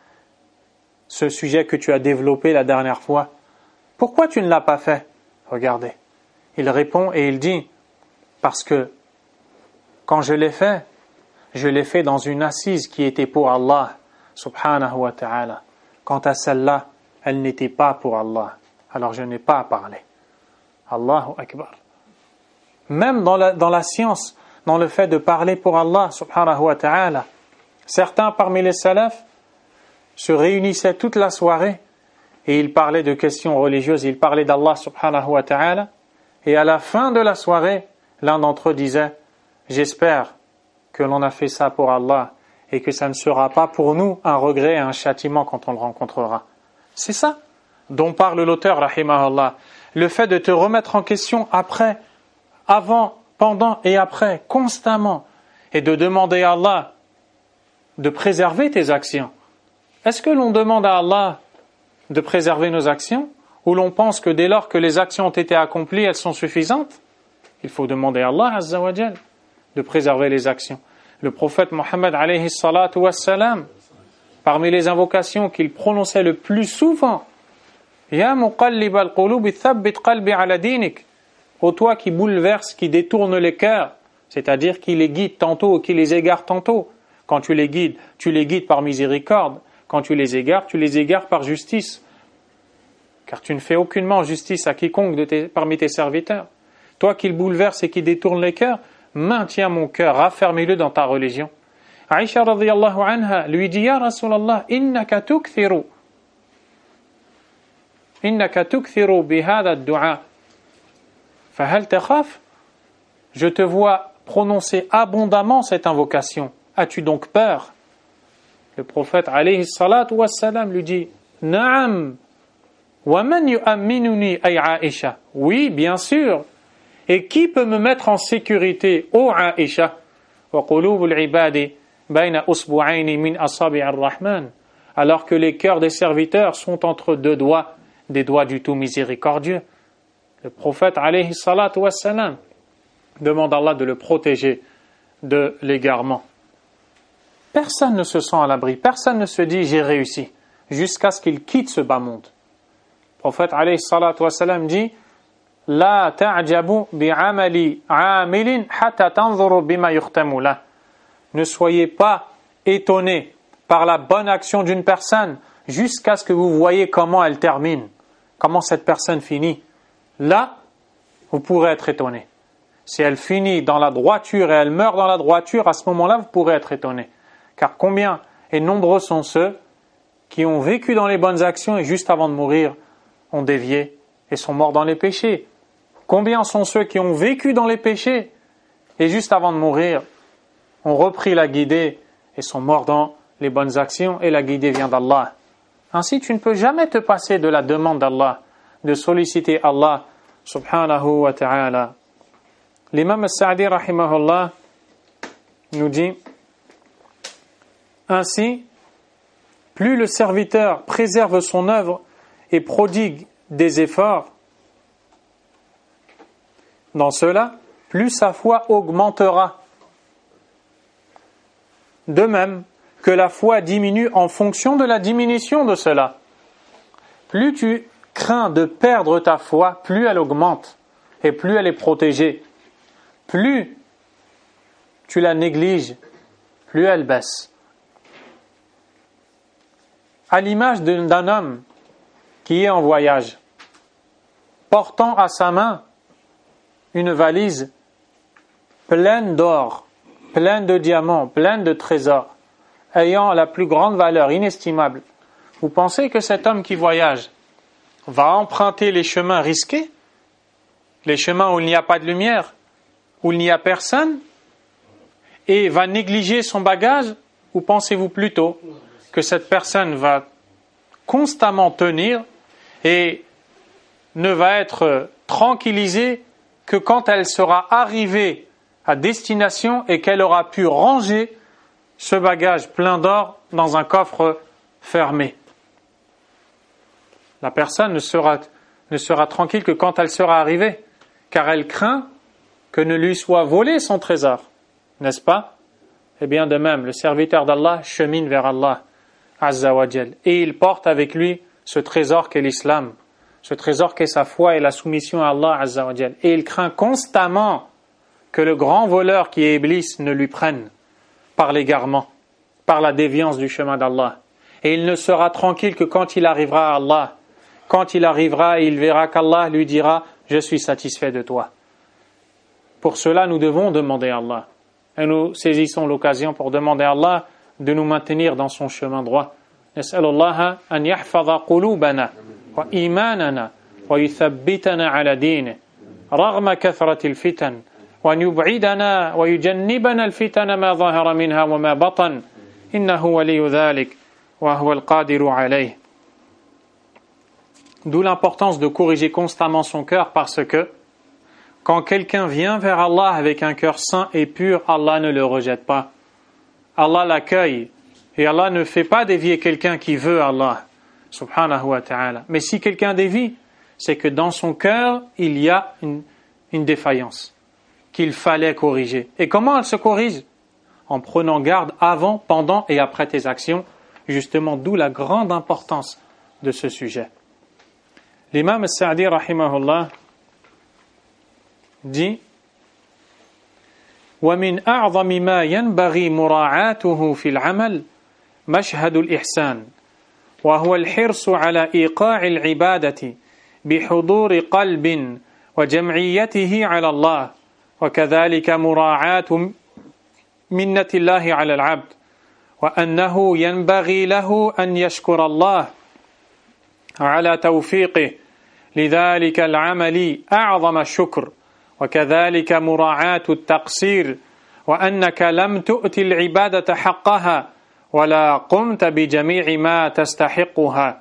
ce sujet que tu as développé la dernière fois. Pourquoi tu ne l'as pas fait? Regardez. Il répond et il dit, parce que quand je l'ai fait dans une assise qui était pour Allah, subhanahu wa ta'ala. Quant à celle-là, elle n'était pas pour Allah. Alors je n'ai pas à parler. Allahu Akbar. Même dans la science, dans le fait de parler pour Allah subhanahu wa ta'ala, certains parmi les salafs se réunissaient toute la soirée et ils parlaient de questions religieuses, ils parlaient d'Allah subhanahu wa ta'ala, et à la fin de la soirée, l'un d'entre eux disait « J'espère que l'on a fait ça pour Allah et que ça ne sera pas pour nous un regret et un châtiment quand on le rencontrera. » C'est ça dont parle l'auteur, rahimahullah. Le fait de te remettre en question après, avant, pendant et après, constamment, et de demander à Allah de préserver tes actions. Est-ce que l'on demande à Allah de préserver nos actions, ou l'on pense que dès lors que les actions ont été accomplies, elles sont suffisantes? Il faut demander à Allah azza wa jal de préserver les actions. Le prophète Mohammed alayhi salatu wassalam, parmi les invocations qu'il prononçait le plus souvent, Ya muqallib al-qulub thabbit qalbi ala dinik. Ô toi qui bouleverse, qui détourne les cœurs, c'est-à-dire qui les guide tantôt, qui les égare tantôt. Quand tu les guides par miséricorde. Quand tu les égares par justice. Car tu ne fais aucunement justice à quiconque parmi tes serviteurs. Toi qui le bouleverse et qui détourne les cœurs, maintiens mon cœur, raffermis-le dans ta religion. Aïcha radhiyallahu anha lui dit, Ya Rasulallah, innaka tukthiru bihada ad-du'a. Fahal takhaf? Je te vois prononcer abondamment cette invocation. As-tu donc peur? Le prophète alayhi salatu wassalam lui dit, Na'am, wa man yu'amminuni ay Aïcha. Oui, bien sûr. Et qui peut me mettre en sécurité, ô Aïcha? Wa qulubul ibadi bayna usbu'ayni min asabi' ar-Rahman. Alors que les cœurs des serviteurs sont entre deux doigts, des doigts du tout miséricordieux. Le prophète alayhi salatu wassalam demande à Allah de le protéger de l'égarement. Personne ne se sent à l'abri, personne ne se dit j'ai réussi, jusqu'à ce qu'il quitte ce bas monde. Le prophète alayhi salatu wassalam dit La ta'jabu bi'amali 'amilin hatta tanzuru bima yukhtamu lah. Ne soyez pas étonnés par la bonne action d'une personne jusqu'à ce que vous voyez comment elle termine, comment cette personne finit. Là, vous pourrez être étonné. Si elle finit dans la droiture et elle meurt dans la droiture, à ce moment-là, vous pourrez être étonné. Car combien et nombreux sont ceux qui ont vécu dans les bonnes actions et juste avant de mourir, ont dévié et sont morts dans les péchés. Combien sont ceux qui ont vécu dans les péchés et juste avant de mourir, ont repris la guidée et sont morts dans les bonnes actions et la guidée vient d'Allah. Ainsi, tu ne peux jamais te passer de la demande d'Allah, de solliciter Allah subhanahu wa ta'ala. L'imam al-Sa'di rahimahullah nous dit ainsi, plus le serviteur préserve son œuvre et prodigue des efforts dans cela, plus sa foi augmentera. De même que la foi diminue en fonction de la diminution de cela. Plus tu crains de perdre ta foi, plus elle augmente et plus elle est protégée. Plus tu la négliges, plus elle baisse. À l'image d'un homme qui est en voyage, portant à sa main une valise pleine d'or, pleine de diamants, pleine de trésors, ayant la plus grande valeur, inestimable. Vous pensez que cet homme qui voyage va emprunter les chemins risqués, les chemins où il n'y a pas de lumière, où il n'y a personne, et va négliger son bagage, ou pensez-vous plutôt que cette personne va constamment tenir et ne va être tranquillisée que quand elle sera arrivée à destination et qu'elle aura pu ranger ce bagage plein d'or dans un coffre fermé. La personne ne sera tranquille que quand elle sera arrivée, car elle craint que ne lui soit volé son trésor, n'est-ce pas? Eh bien de même, le serviteur d'Allah chemine vers Allah Azza wa Jal, et il porte avec lui ce trésor qu'est l'islam, ce trésor qu'est sa foi et la soumission à Allah Azza wa Jal, et il craint constamment que le grand voleur qui est Iblis ne lui prenne par l'égarement, par la déviance du chemin d'Allah. Et il ne sera tranquille que quand il arrivera à Allah. Quand il arrivera, il verra qu'Allah lui dira « Je suis satisfait de toi ». Pour cela, nous devons demander à Allah. Et nous saisissons l'occasion pour demander à Allah de nous maintenir dans son chemin droit. نسأل الله أن يحفظ قلوبنا وإيماننا ويثبتنا على دينه رغم كثرة الفتن وأن يبعدنا ويجنبنا الفتن ما ظهر منها وما بطن إنه ولي ذلك وهو القادر عليه. D'où l'importance de corriger constamment son cœur, parce que quand quelqu'un vient vers Allah avec un cœur sain et pur, Allah ne le rejette pas. Allah l'accueille. Et Allah ne fait pas dévier quelqu'un qui veut Allah, subhanahu wa ta'ala. Mais si quelqu'un dévie, c'est que dans son cœur, il y a une défaillance qu'il fallait corriger. Et comment elle se corrige? En prenant garde avant, pendant et après tes actions, justement, d'où la grande importance de ce sujet. L'imam al-Sa'di, rahimahullah, dit وَمِنْ أَعْظَمِ مَا يَنْبَغِي مُرَاعَاتُهُ فِي الْعَمَلِ مشهد الإحسان وهو الحرص على إيقاع العبادة بحضور قلب وجمعيته على الله وكذلك مراعاة منة الله على العبد وأنه ينبغي له أن يشكر الله على توفيقه لذلك العمل أعظم الشكر وكذلك مراعاة التقصير وأنك لم تؤت العبادة حقها ولا قمت بجميع ما تستحقها.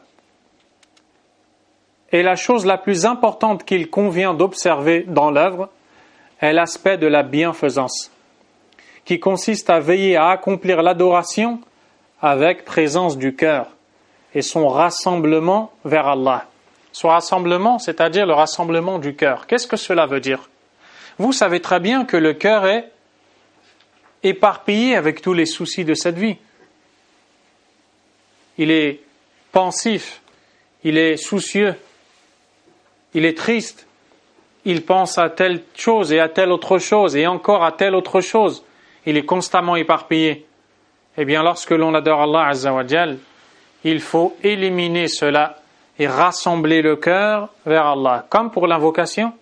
Et la chose la plus importante qu'il convient d'observer dans l'œuvre est l'aspect de la bienfaisance, qui consiste à veiller à accomplir l'adoration avec présence du cœur et son rassemblement vers Allah. Son rassemblement, c'est-à-dire le rassemblement du cœur. Qu'est-ce que cela veut dire? Vous savez très bien que le cœur est éparpillé avec tous les soucis de cette vie. Il est pensif, il est soucieux, il est triste, il pense à telle chose et à telle autre chose et encore à telle autre chose. Il est constamment éparpillé. Eh bien, lorsque l'on adore Allah Azza wa Jal, il faut éliminer cela et rassembler le cœur vers Allah. Comme pour l'invocation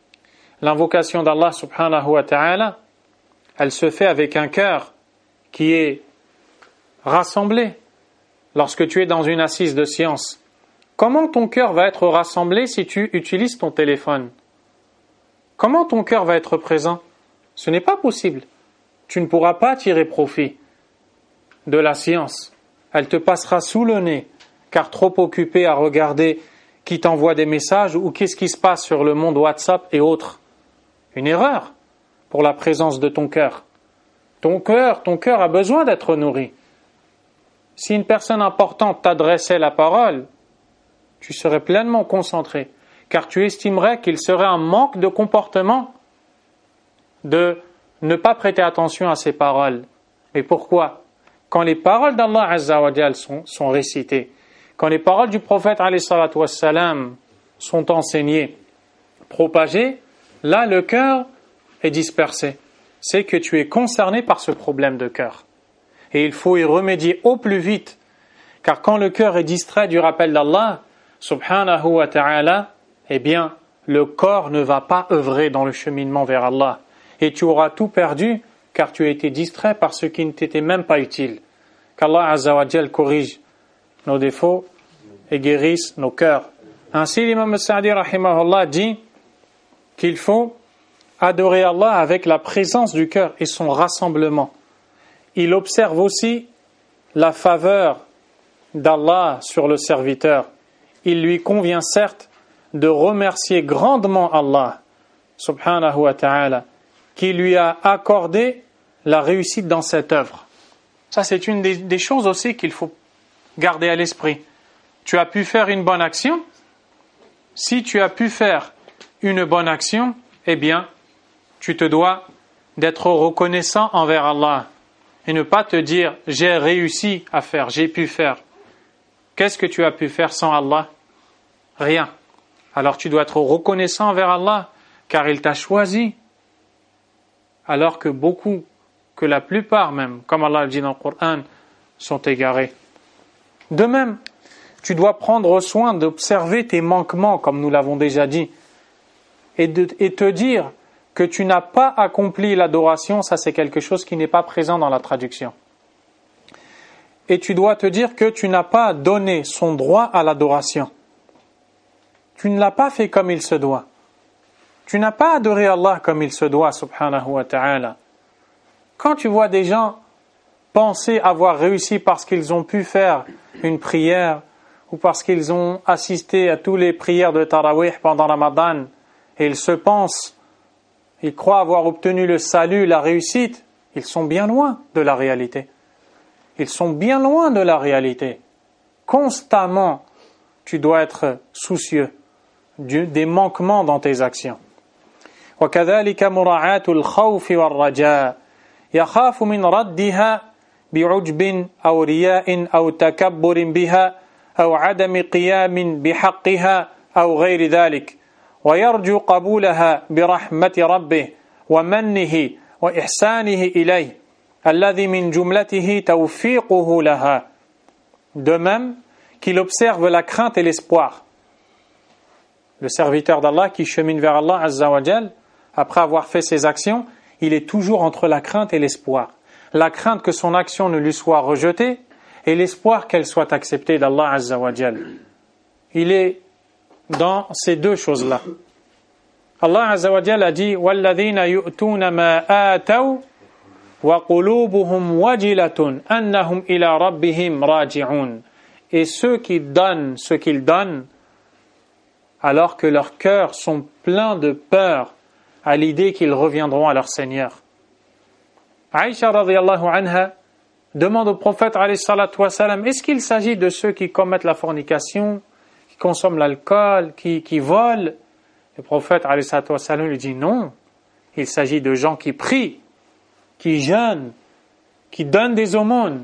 d'Allah subhanahu wa ta'ala, elle se fait avec un cœur qui est rassemblé. Lorsque tu es dans une assise de science, comment ton cœur va être rassemblé si tu utilises ton téléphone? Comment ton cœur va être présent? Ce n'est pas possible. Tu ne pourras pas tirer profit de la science. Elle te passera sous le nez, car trop occupé à regarder qui t'envoie des messages ou qu'est-ce qui se passe sur le monde WhatsApp et autres. Une erreur pour la présence de ton cœur. Ton cœur a besoin d'être nourri. Si une personne importante t'adressait la parole, tu serais pleinement concentré, car tu estimerais qu'il serait un manque de comportement de ne pas prêter attention à ces paroles. Et pourquoi? Quand les paroles d'Allah Azza wa Jal sont récitées, quand les paroles du prophète alayhi salatu wassalam sont enseignées, propagées, là le cœur est dispersé. C'est que tu es concerné par ce problème de cœur. Et il faut y remédier au plus vite, car quand le cœur est distrait du rappel d'Allah, subhanahu wa ta'ala, eh bien, le corps ne va pas œuvrer dans le cheminement vers Allah. Et tu auras tout perdu, car tu as été distrait par ce qui ne t'était même pas utile. Qu'Allah Azza wa Jal corrige nos défauts et guérisse nos cœurs. Ainsi, l'imam al-Sa'di rahimahullah dit qu'il faut adorer Allah avec la présence du cœur et son rassemblement. Il observe aussi la faveur d'Allah sur le serviteur. Il lui convient certes de remercier grandement Allah, subhanahu wa ta'ala, qui lui a accordé la réussite dans cette œuvre. Ça, c'est une des choses aussi qu'il faut garder à l'esprit. Tu as pu faire une bonne action. Si tu as pu faire une bonne action, eh bien, tu te dois d'être reconnaissant envers Allah. Et ne pas te dire, j'ai réussi à faire, j'ai pu faire. Qu'est-ce que tu as pu faire sans Allah? Rien. Alors tu dois être reconnaissant envers Allah, car il t'a choisi. Alors que la plupart même, comme Allah le dit dans le Coran, sont égarés. De même, tu dois prendre soin d'observer tes manquements, comme nous l'avons déjà dit, et te dire que tu n'as pas accompli l'adoration, ça c'est quelque chose qui n'est pas présent dans la traduction. Et tu dois te dire que tu n'as pas donné son droit à l'adoration. Tu ne l'as pas fait comme il se doit. Tu n'as pas adoré Allah comme il se doit, subhanahu wa ta'ala. Quand tu vois des gens penser avoir réussi parce qu'ils ont pu faire une prière ou parce qu'ils ont assisté à toutes les prières de Tarawih pendant Ramadan et ils se pensent, ils croient avoir obtenu le salut, la réussite, ils sont bien loin de la réalité. Ils sont bien loin de la réalité. Constamment, tu dois être soucieux des manquements dans tes actions. وكذلك مراعاة الخوف والرجاء يخاف من ردها بعجب أو رياء أو تكبر بها أو عدم قيام بحقها أو غير ذلك ويرجو قبولها برحمة ربه ومنه وإحسانه إليه الذي من جملته توفيقه لها. De même qu'il observe la crainte et l'espoir. Le serviteur d'Allah qui chemine vers Allah Azza wa Jal, après avoir fait ses actions, il est toujours entre la crainte et l'espoir. La crainte que son action ne lui soit rejetée et l'espoir qu'elle soit acceptée d'Allah Azza wa Jal. Il est dans ces deux choses-là. Allah Azza wa Jal a dit وَالَّذِينَ يُؤْتُونَ مَا آتَوْا وَقُلُوبُهُمْ وَجِلَةٌ أَنَّهُمْ إِلَى رَبِّهِمْ رَاجِعُونَ. Et ceux qui donnent ce qu'ils donnent alors que leurs cœurs sont pleins de peur à l'idée qu'ils reviendront à leur Seigneur. Aïcha radiyallahu anha demande au prophète alayhi salatu wa salam, est-ce qu'il s'agit de ceux qui commettent la fornication, qui consomment l'alcool, qui volent? Le prophète alayhi salatu wa salam lui dit non, il s'agit de gens qui prient, qui jeûnent, qui donnent des aumônes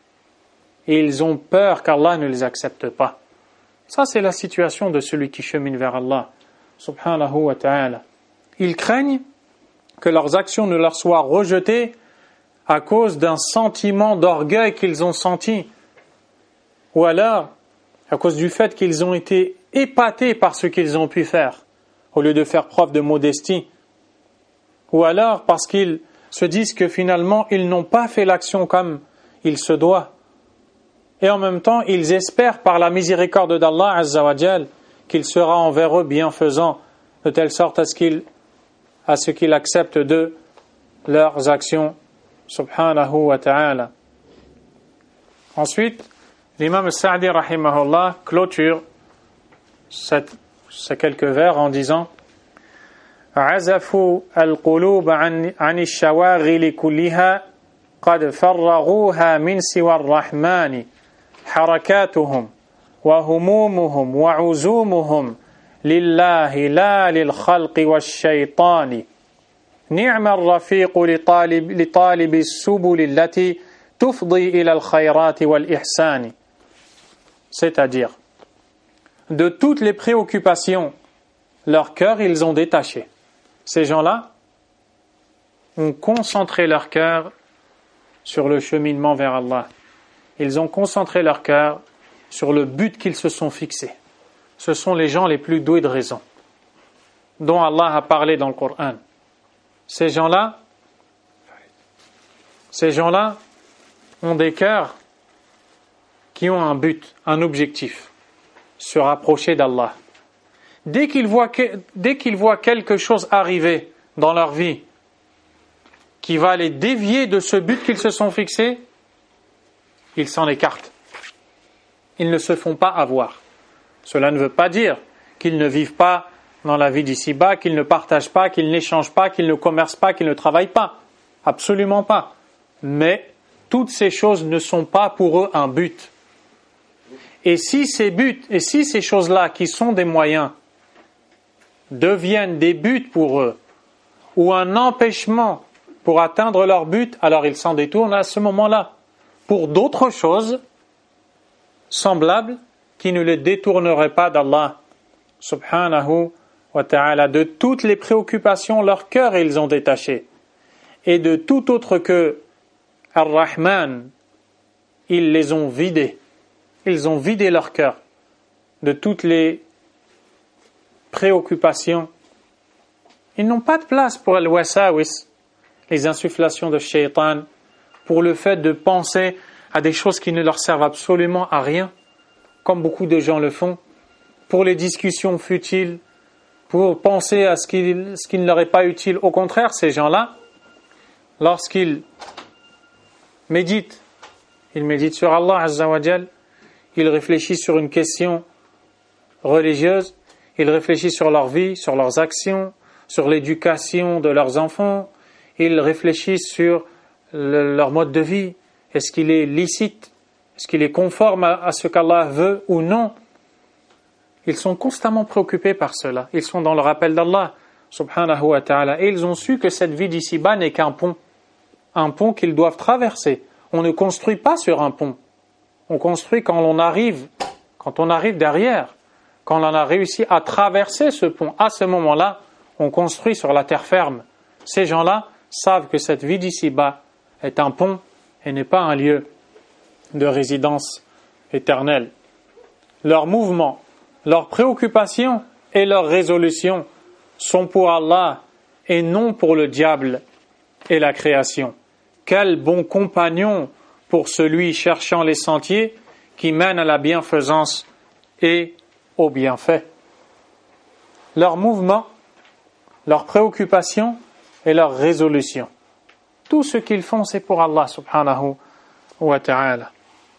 et ils ont peur qu'Allah ne les accepte pas. Ça c'est la situation de celui qui chemine vers Allah subhanahu wa ta'ala. Ils craignent que leurs actions ne leur soient rejetées à cause d'un sentiment d'orgueil qu'ils ont senti, ou alors à cause du fait qu'ils ont été épatés par ce qu'ils ont pu faire, au lieu de faire preuve de modestie, ou alors parce qu'ils se disent que finalement ils n'ont pas fait l'action comme il se doit, et en même temps ils espèrent par la miséricorde d'Allah Azza wa Jal qu'il sera envers eux bienfaisant, de telle sorte à ce qu'ils acceptent de leurs actions, subhanahu wa ta'ala. Ensuite, l'imam Sa'di rahimahullah clôture ces quelques vers en disant عزفوا القلوب عن الشواغل كلها قد فرغوها من سوى الرحمن حركاتهم وهمومهم وعزومهم لله لا للخلق والشيطان نعم الرفيق لطالب السبل التي تفضي إلى الخيرات والإحسان. C'est-à-dire, de toutes les préoccupations, leur cœur ils ont détaché. Ces gens-là ont concentré leur cœur sur le cheminement vers Allah. Ils ont concentré leur cœur sur le but qu'ils se sont fixés. Ce sont les gens les plus doués de raison, dont Allah a parlé dans le Coran. Ces gens-là ont des cœurs qui ont un but, un objectif, se rapprocher d'Allah. Dès qu'ils voient quelque chose arriver dans leur vie qui va les dévier de ce but qu'ils se sont fixés, ils s'en écartent. Ils ne se font pas avoir. Cela ne veut pas dire qu'ils ne vivent pas dans la vie d'ici-bas, qu'ils ne partagent pas, qu'ils n'échangent pas, qu'ils ne commercent pas, qu'ils ne travaillent pas. Absolument pas. Mais toutes ces choses ne sont pas pour eux un but. Et si ces choses-là qui sont des moyens deviennent des buts pour eux, ou un empêchement pour atteindre leur but, alors ils s'en détournent à ce moment-là pour d'autres choses semblables qui ne les détourneraient pas d'Allah subhanahu wa ta'ala. De toutes les préoccupations, leur cœur ils ont détaché, et de tout autre que Ar-Rahman, ils les ont vidés. ils ont vidé leur cœur de toutes les préoccupations. Ils n'ont pas de place pour al-wasawis, les insufflations de shaitan, pour le fait de penser à des choses qui ne leur servent absolument à rien, comme beaucoup de gens le font, pour les discussions futiles, pour penser à ce qui ne leur est pas utile. Au contraire, ces gens-là, lorsqu'ils méditent, ils méditent sur Allah Azza wa Jal, ils réfléchissent sur une question religieuse, ils réfléchissent sur leur vie, sur leurs actions, sur l'éducation de leurs enfants, ils réfléchissent sur leur mode de vie. Est-ce qu'il est licite? Est-ce qu'il est conforme à ce qu'Allah veut ou non? Ils sont constamment préoccupés par cela. Ils sont dans le rappel d'Allah, subhanahu wa ta'ala. Et ils ont su que cette vie d'ici-bas n'est qu'un pont. Un pont qu'ils doivent traverser. On ne construit pas sur un pont. On construit quand on arrive derrière. Quand on a réussi à traverser ce pont, à ce moment-là, on construit sur la terre ferme. Ces gens-là savent que cette vie d'ici-bas est un pont et n'est pas un lieu de résidence éternelle. Leurs mouvements, leurs préoccupations et leurs résolutions sont pour Allah et non pour le diable et la création. Quel bon compagnon pour celui cherchant les sentiers qui mènent à la bienfaisance et au bienfait. Leurs mouvements, leurs préoccupations et leurs résolutions. Tout ce qu'ils font, c'est pour Allah subhanahu wa ta'ala.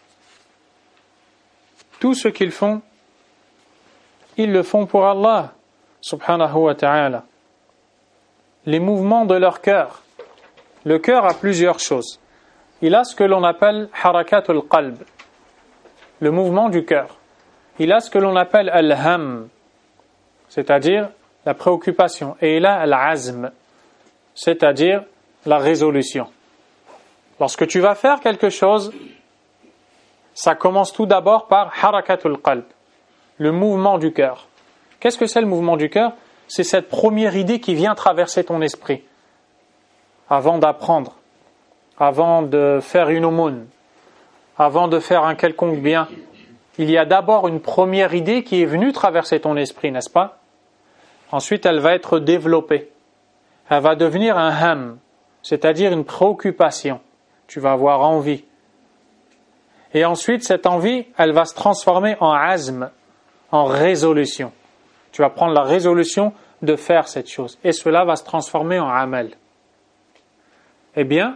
Tout ce qu'ils font, ils le font pour Allah subhanahu wa ta'ala. Les mouvements de leur cœur. Le cœur a plusieurs choses. Il a ce que l'on appelle harakatul qalb, le mouvement du cœur. Il a ce que l'on appelle al-ham, c'est-à-dire la préoccupation. Et il a al-azm, c'est-à-dire la résolution. Lorsque tu vas faire quelque chose, ça commence tout d'abord par harakatul qalb, le mouvement du cœur. Qu'est-ce que c'est le mouvement du cœur? C'est cette première idée qui vient traverser ton esprit avant d'apprendre, avant de faire une aumône, avant de faire un quelconque bien. Il y a d'abord une première idée qui est venue traverser ton esprit, n'est-ce pas? Ensuite, elle va être développée. Elle va devenir un ham, c'est-à-dire une préoccupation. Tu vas avoir envie. Et ensuite, cette envie, elle va se transformer en azm, en résolution. Tu vas prendre la résolution de faire cette chose. Et cela va se transformer en amal. Eh bien,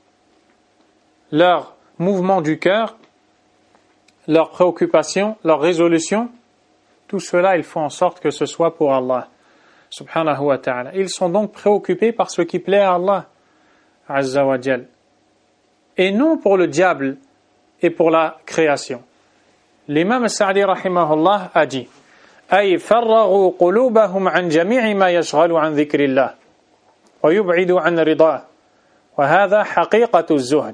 leur mouvement du cœur, leurs préoccupations, leurs résolutions, tout cela, ils font en sorte que ce soit pour Allah, subhanahu wa ta'ala. Ils sont donc préoccupés par ce qui plaît à Allah, azza wa jal, et non pour le diable et pour la création. L'imam Sa'di rahimahullah a dit: ay farragu qulubahum an jami'i ma yashghalu an dhikrillah wa yub'idu an ridah wa hadha haqiqatu az-zuhd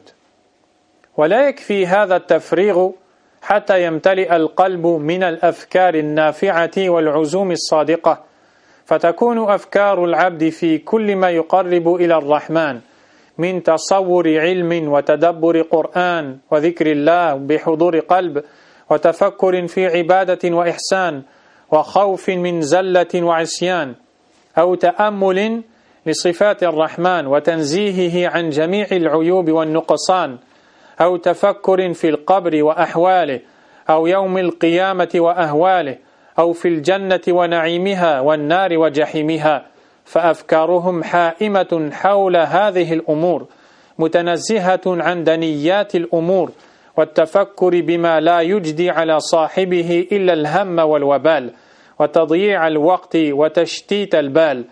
wa la yakfi hadha at-tafrigh حتى يمتلئ القلب من الأفكار النافعة والعزوم الصادقة فتكون أفكار العبد في كل ما يقرب إلى الرحمن من تصور علم وتدبر قرآن وذكر الله بحضور قلب وتفكر في عبادة وإحسان وخوف من زلة وعصيان أو تأمل لصفات الرحمن وتنزيهه عن جميع العيوب والنقصان أو تفكر في القبر وأحواله أو يوم القيامة وأهواله أو في الجنة ونعيمها والنار وجحيمها فأفكارهم حائمة حول هذه الأمور متنزهة عن دنيات الأمور والتفكر بما لا يجدي على صاحبه إلا الهم والوبال وتضييع الوقت وتشتيت البال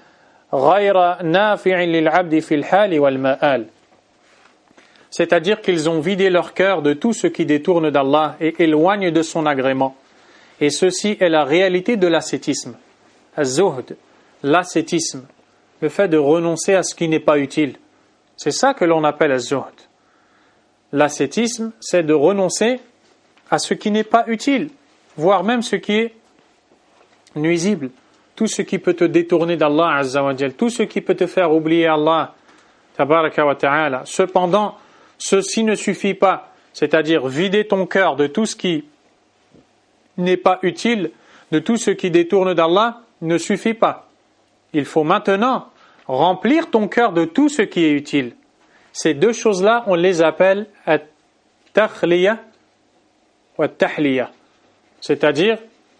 غير نافع للعبد في الحال والمآل. C'est-à-dire qu'ils ont vidé leur cœur de tout ce qui détourne d'Allah et éloigne de son agrément. Et ceci est la réalité de l'ascétisme. Az-zuhd, l'ascétisme, le fait de renoncer à ce qui n'est pas utile. C'est ça que l'on appelle az-zuhd. L'ascétisme, c'est de renoncer à ce qui n'est pas utile, voire même ce qui est nuisible. Tout ce qui peut te détourner d'Allah Azza wa Jal, tout ce qui peut te faire oublier Allah Tabaraka wa Ta'ala. Cependant, ceci ne suffit pas, c'est-à-dire vider ton cœur de tout ce qui n'est pas utile, de tout ce qui détourne d'Allah, ne suffit pas. Il faut maintenant remplir ton cœur de tout ce qui est utile. Ces deux choses-là, on les appelle at-takhliya wa at-tahliya, c'est-à-dire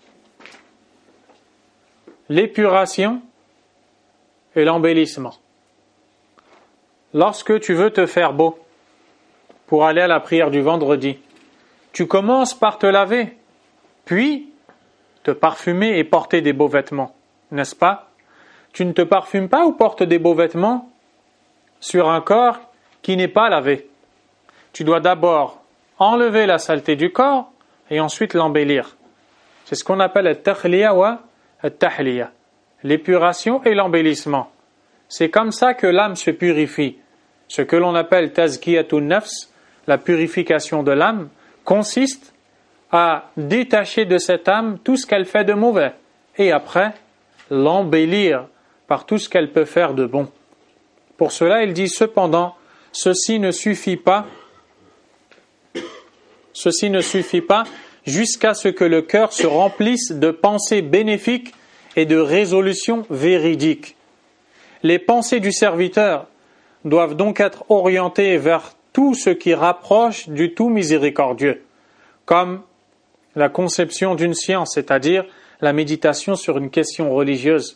l'épuration et l'embellissement. Lorsque tu veux te faire beau pour aller à la prière du vendredi, tu commences par te laver, puis te parfumer et porter des beaux vêtements, n'est-ce pas? Tu ne te parfumes pas ou portes des beaux vêtements sur un corps qui n'est pas lavé. Tu dois d'abord enlever la saleté du corps et ensuite l'embellir. C'est ce qu'on appelle at-takhliya wa at-tahliya, l'épuration et l'embellissement. C'est comme ça que l'âme se purifie. Ce que l'on appelle tazkiyatun nafs, la purification de l'âme, consiste à détacher de cette âme tout ce qu'elle fait de mauvais et après l'embellir par tout ce qu'elle peut faire de bon. Pour cela, il dit cependant, ceci ne suffit pas jusqu'à ce que le cœur se remplisse de pensées bénéfiques et de résolutions véridiques. Les pensées du serviteur doivent donc être orientées vers tout ce qui rapproche du tout miséricordieux, comme la conception d'une science, c'est-à-dire la méditation sur une question religieuse.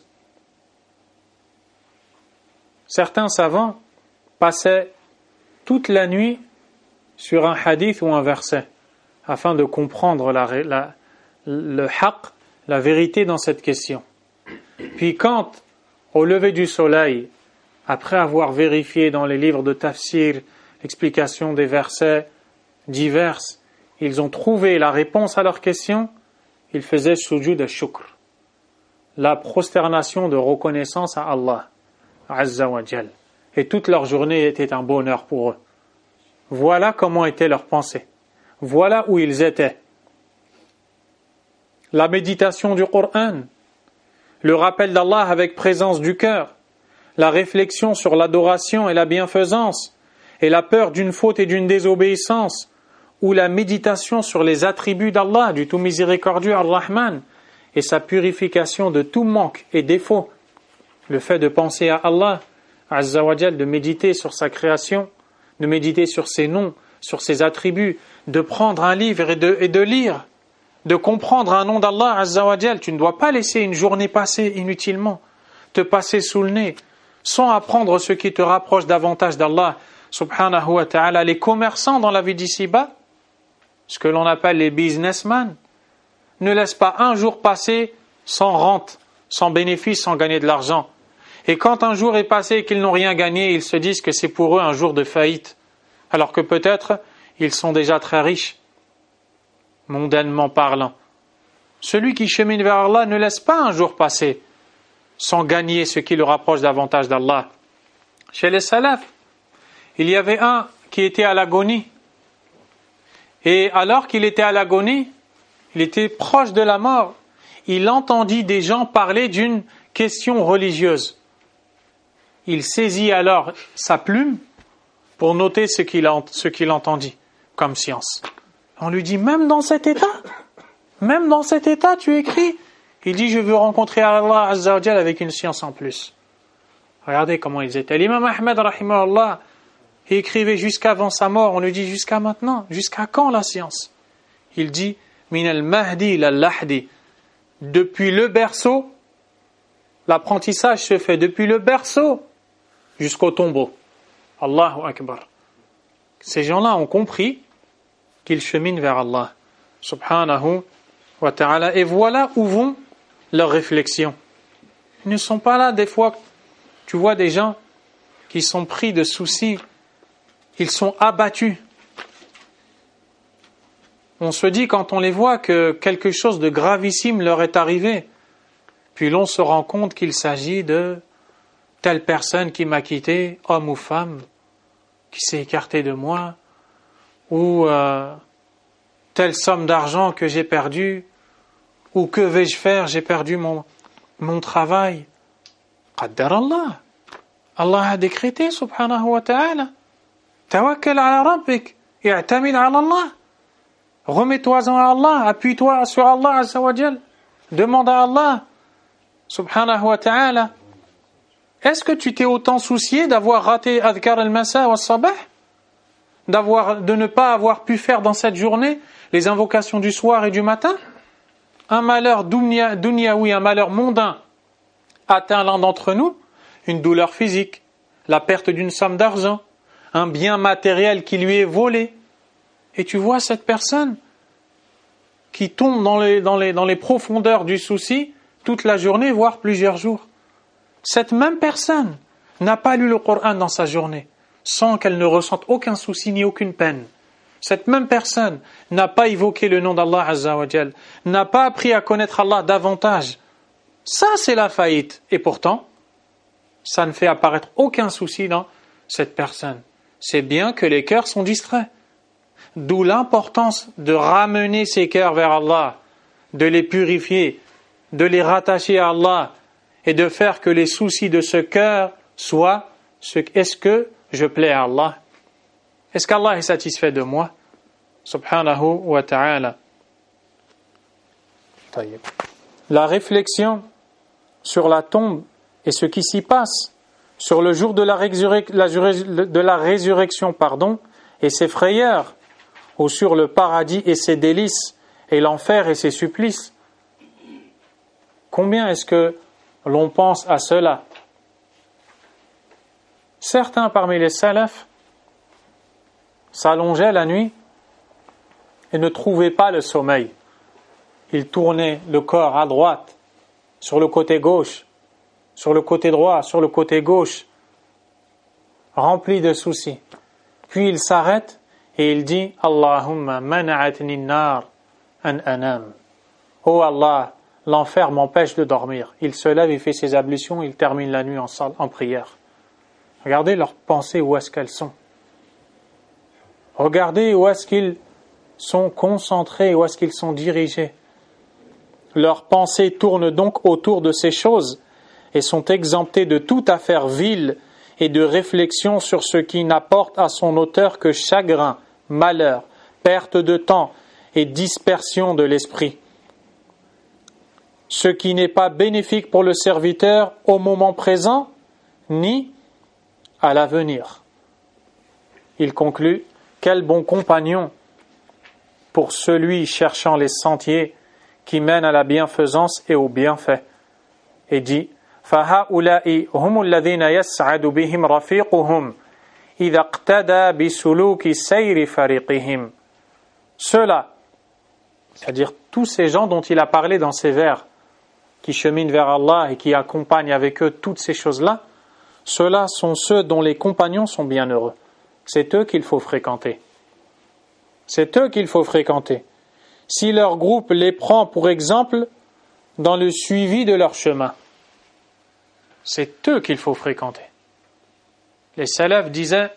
Certains savants passaient toute la nuit sur un hadith ou un verset afin de comprendre le haqq, la vérité dans cette question. Puis quand, au lever du soleil, après avoir vérifié dans les livres de tafsir l'explication des versets divers, ils ont trouvé la réponse à leur question, ils faisaient sujud al-shukr, la prosternation de reconnaissance à Allah Azza wa Jal. Et toute leur journée était un bonheur pour eux. Voilà comment étaient leurs pensées. Voilà où ils étaient. La méditation du Coran, le rappel d'Allah avec présence du cœur, la réflexion sur l'adoration et la bienfaisance, et la peur d'une faute et d'une désobéissance, ou la méditation sur les attributs d'Allah, du tout miséricordieux Ar-Rahman, et sa purification de tout manque et défaut. Le fait de penser à Allah, Azza wa Jal, de méditer sur sa création, de méditer sur ses noms, sur ses attributs, de prendre un livre et de lire, de comprendre un nom d'Allah Azza wa Jal. Tu ne dois pas laisser une journée passer inutilement, te passer sous le nez, sans apprendre ce qui te rapproche davantage d'Allah subhanahu wa ta'ala. Les commerçants dans la vie d'ici-bas, ce que l'on appelle les businessmen, ne laissent pas un jour passer sans rente, sans bénéfice, sans gagner de l'argent. Et quand un jour est passé et qu'ils n'ont rien gagné, ils se disent que c'est pour eux un jour de faillite, alors que peut-être ils sont déjà très riches, mondainement parlant. Celui qui chemine vers Allah ne laisse pas un jour passer sans gagner ce qui le rapproche davantage d'Allah. Chez les salafs, il y avait un qui était à l'agonie. Et alors qu'il était à l'agonie, il était proche de la mort, il entendit des gens parler d'une question religieuse. Il saisit alors sa plume pour noter ce qu'il entendit comme science. On lui dit, même dans cet état, tu écris. Il dit, je veux rencontrer Allah Azza wa Jal avec une science en plus. Regardez comment ils étaient. L'imam Ahmed, rahimahullah, il écrivait jusqu'avant sa mort. On lui dit, jusqu'à maintenant, jusqu'à quand la science? Il dit, min al-mahdi lal-lahdi. Depuis le berceau, l'apprentissage se fait depuis le berceau jusqu'au tombeau. Allahu Akbar. Ces gens-là ont compris qu'ils cheminent vers Allah subhanahu wa ta'ala. Et voilà où vont leurs réflexions. Ils ne sont pas là, des fois, tu vois des gens qui sont pris de soucis, ils sont abattus. On se dit quand on les voit que quelque chose de gravissime leur est arrivé. Puis l'on se rend compte qu'il s'agit de telle personne qui m'a quitté, homme ou femme, qui s'est écarté de moi, ou telle somme d'argent que j'ai perdue, ou que vais-je faire, j'ai perdu mon travail. Qaddar Allah. Allah a décrété, subhanahu wa ta'ala. Tawakkal ala rabbik, i'tamil ala Allah. Remets-toi-en à Allah, appuie-toi sur Allah Azza wa Jal. Demande à Allah, subhanahu wa ta'ala, est-ce que tu t'es autant soucié d'avoir raté Adhkar al-Masa wa al-Sabah, de ne pas avoir pu faire dans cette journée les invocations du soir et du matin? Un malheur dunyaoui, un malheur mondain atteint l'un d'entre nous, une douleur physique, la perte d'une somme d'argent, un bien matériel qui lui est volé. Et tu vois cette personne qui tombe dans les profondeurs du souci toute la journée, voire plusieurs jours. Cette même personne n'a pas lu le Coran dans sa journée, sans qu'elle ne ressente aucun souci ni aucune peine. Cette même personne n'a pas évoqué le nom d'Allah Azza wa Jal, n'a pas appris à connaître Allah davantage. Ça, c'est la faillite. Et pourtant, ça ne fait apparaître aucun souci dans cette personne. C'est bien que les cœurs sont distraits. D'où l'importance de ramener ces cœurs vers Allah, de les purifier, de les rattacher à Allah et de faire que les soucis de ce cœur soient est-ce que je plais à Allah? Est-ce qu'Allah est satisfait de moi? Subhanahu wa ta'ala. La réflexion sur la tombe et ce qui s'y passe, sur le jour de la résurrection, et ses frayeurs, ou sur le paradis et ses délices, et l'enfer et ses supplices. Combien est-ce que l'on pense à cela? Certains parmi les salafs s'allongeaient la nuit et ne trouvaient pas le sommeil. Ils tournaient le corps à droite, sur le côté gauche, sur le côté droit, sur le côté gauche, remplis de soucis. Puis il s'arrête et il dit « Allahumma mana'atni nar an anam » « Oh Allah, l'enfer m'empêche de dormir. » Il se lève, il fait ses ablutions, il termine la nuit en prière. Regardez leurs pensées, où est-ce qu'elles sont. Regardez où est-ce qu'ils sont concentrés, où est-ce qu'ils sont dirigés. Leurs pensées tournent donc autour de ces choses et sont exemptées de toute affaire vile et de réflexion sur ce qui n'apporte à son auteur que chagrin, malheur, perte de temps et dispersion de l'esprit. Ce qui n'est pas bénéfique pour le serviteur au moment présent, ni à l'avenir. Il conclut, quel bon compagnon pour celui cherchant les sentiers qui mènent à la bienfaisance et au bienfait. Et dit, فَهَؤُلَاءِ هُمُ الَّذِينَ يَسْعَدُ بِهِمْ رَفِيقُهُمْ إِذَا اقْتَدَى بِسُلُوكِ سَيْرِ فَرِيقِهِمْ. Ceux-là, c'est-à-dire tous ces gens dont il a parlé dans ces vers, qui cheminent vers Allah et qui accompagnent avec eux toutes ces choses-là, ceux-là sont ceux dont les compagnons sont bienheureux. C'est eux qu'il faut fréquenter. C'est eux qu'il faut fréquenter. Si leur groupe les prend pour exemple dans le suivi de leur chemin, c'est eux qu'il faut fréquenter. Les salafs disaient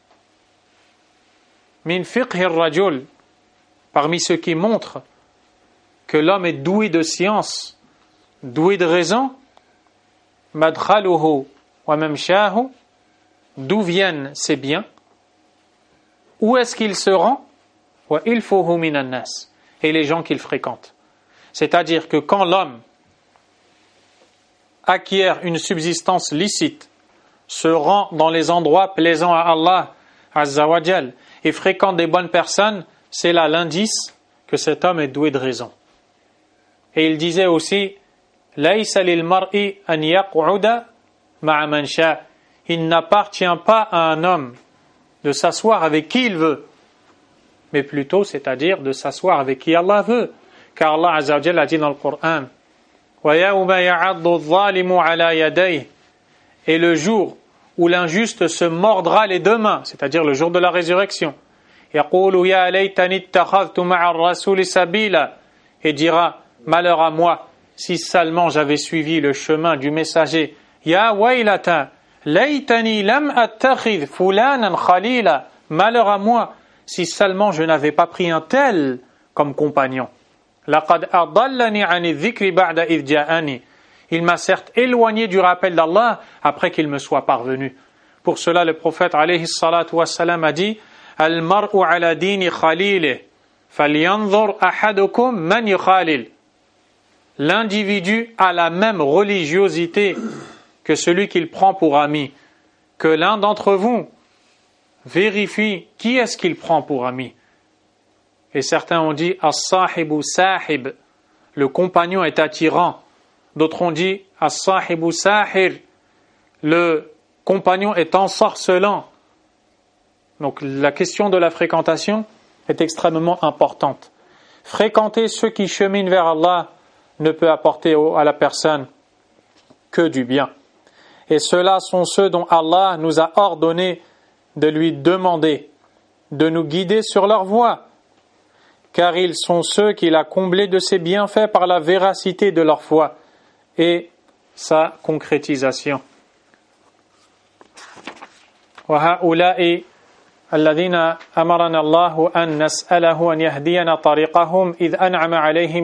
min fiqhi ar-rajul, parmi ceux qui montrent que l'homme est doué de science, doué de raison, madkhaluhu wa mamshahu, d'où viennent ses biens, où est-ce qu'il se rend, wa ilfuhu minan nas, et les gens qu'il fréquente. C'est-à-dire que quand l'homme acquiert une subsistance licite, se rend dans les endroits plaisants à Allah Azza wa Jal et fréquente des bonnes personnes, c'est là l'indice que cet homme est doué de raison. Et il disait aussi Laysa lil mar'i an yaq'uda ma'a man sha. Il n'appartient pas à un homme de s'asseoir avec qui il veut, mais plutôt, c'est-à-dire de s'asseoir avec qui Allah veut. Car Allah Azza wa Jal a dit dans le Coran wa yawma ya'addu adh-dhalimu 'ala yadayhi, et le jour où l'injuste se mordra les deux mains, c'est-à-dire le jour de la résurrection, yaqulu ya laytani ittakhadhtu ma'a ar-rasuli sabila, et dira malheur à moi si seulement j'avais suivi le chemin du messager. Ya waylata laytani lam attakhidh fulanan khalila, malheur à moi si seulement je n'avais pas pris un tel comme compagnon. Laqad adallani 'ani adh-dhikri ba'da idh ja'ani. Il m'a certes éloigné du rappel d'Allah après qu'il me soit parvenu. Pour cela, le prophète alayhi salatu wassalam a dit Al-mar'u ala dini khalilih. فَلْيَنْظُرْ أَحَدُكُمْ مَنْ يُخَالِلْ. L'individu a la même religiosité que celui qu'il prend pour ami. Que l'un d'entre vous vérifie qui est-ce qu'il prend pour ami. Et certains ont dit as-sahibu sahib, le compagnon est attirant. D'autres ont dit as-sahibu sahir, le compagnon est ensorcelant. Donc la question de la fréquentation est extrêmement importante. Fréquenter ceux qui cheminent vers Allah ne peut apporter à la personne que du bien. Et ceux-là sont ceux dont Allah nous a ordonné de lui demander de nous guider sur leur voie, car ils sont ceux qu'il a comblés de ses bienfaits par la véracité de leur foi et sa concrétisation. وهؤلاء الذين أمرنا الله أن نسأله أن يهدينا طريقهم إذ أنعم عليهم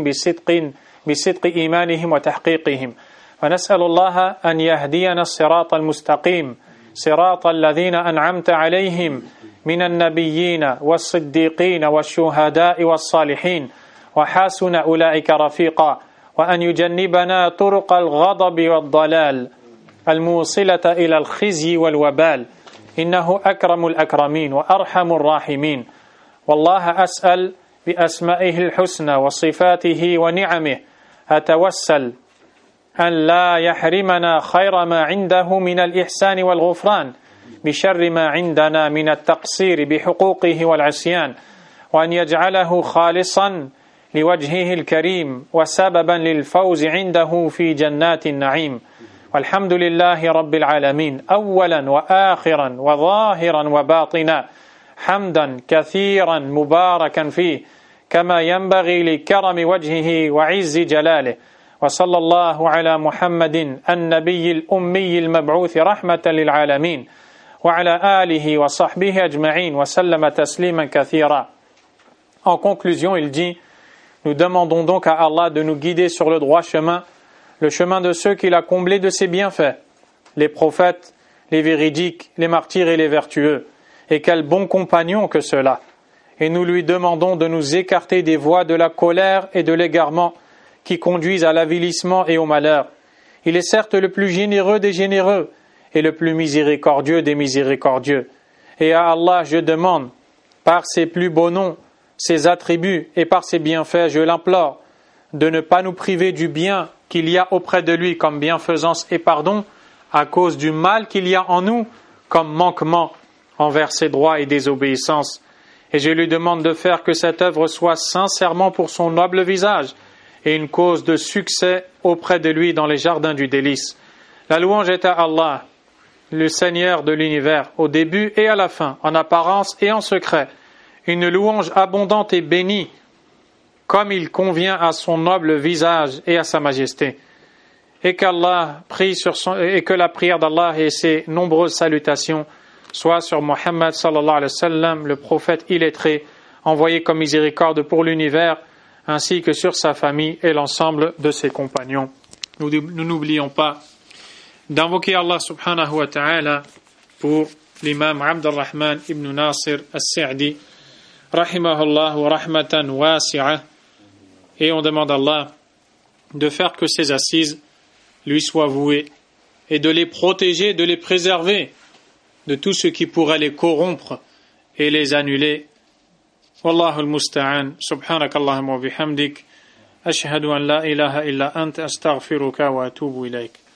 بصدق إيمانهم وتحقيقهم ونسأل الله أن يهدينا الصراط المستقيم صراط الذين أنعمت عليهم من النبيين والصديقين والشهداء والصالحين وحسن أولئك رفيقا وأن يجنبنا طرق الغضب والضلال الموصلة إلى الخزي والوبال إنه أكرم الأكرمين وأرحم الراحمين والله أسأل بأسمائه الحسنى وصفاته ونعمه أتوسل أن لا يحرمنا خير ما عنده من الإحسان والغفران بشر ما عندنا من التقصير بحقوقه والعصيان وأن يجعله خالصا لوجهه الكريم وسببا للفوز عنده في جنات النعيم والحمد لله رب العالمين أولا وآخرا وظاهرا وباطنا حمدا كثيرا مباركا فيه كما ينبغي لكرم وجهه وعز جلاله وصلى الله على محمد النبي الأمي المبعوث رحمة للعالمين وعلى آله وصحبه أجمعين وسلم تسليما كثيرا. En conclusion, il dit: nous demandons donc à Allah de nous guider sur le droit chemin, le chemin de ceux qu'il a comblés de ses bienfaits, les prophètes, les véridiques, les martyrs et les vertueux. Et quel bon compagnon que ceux-là. Et nous lui demandons de nous écarter des voies de la colère et de l'égarement qui conduisent à l'avilissement et au malheur. Il est certes le plus généreux des généreux et le plus miséricordieux des miséricordieux. Et à Allah je demande, par ses plus beaux noms, ses attributs et par ses bienfaits, je l'implore, de ne pas nous priver du bien qu'il y a auprès de lui comme bienfaisance et pardon, à cause du mal qu'il y a en nous comme manquement envers ses droits et désobéissance. Et je lui demande de faire que cette œuvre soit sincèrement pour son noble visage et une cause de succès auprès de lui dans les jardins du délice. La louange est à Allah, le Seigneur de l'univers, au début et à la fin, en apparence et en secret. Une louange abondante et bénie, comme il convient à son noble visage et à sa majesté. Et qu'Allah prie et que la prière d'Allah et ses nombreuses salutations soient sur Muhammad sallallahu alayhi wa sallam, le prophète illettré, envoyé comme miséricorde pour l'univers, ainsi que sur sa famille et l'ensemble de ses compagnons. Nous n'oublions pas d'invoquer Allah subhanahu wa ta'ala pour l'imam Abdurrahman ibn Nasir as-Sa'di, rahimahullah wa rahmatan wasi'ah, et on demande à Allah de faire que ces assises lui soient vouées et de les protéger, de les préserver de tout ce qui pourrait les corrompre et les annuler. Wallahu al-musta'an. Subhanakallahumma wa bihamdik. Ashhadu an la ilaha illa anta astaghfiruka wa atubu ilayk.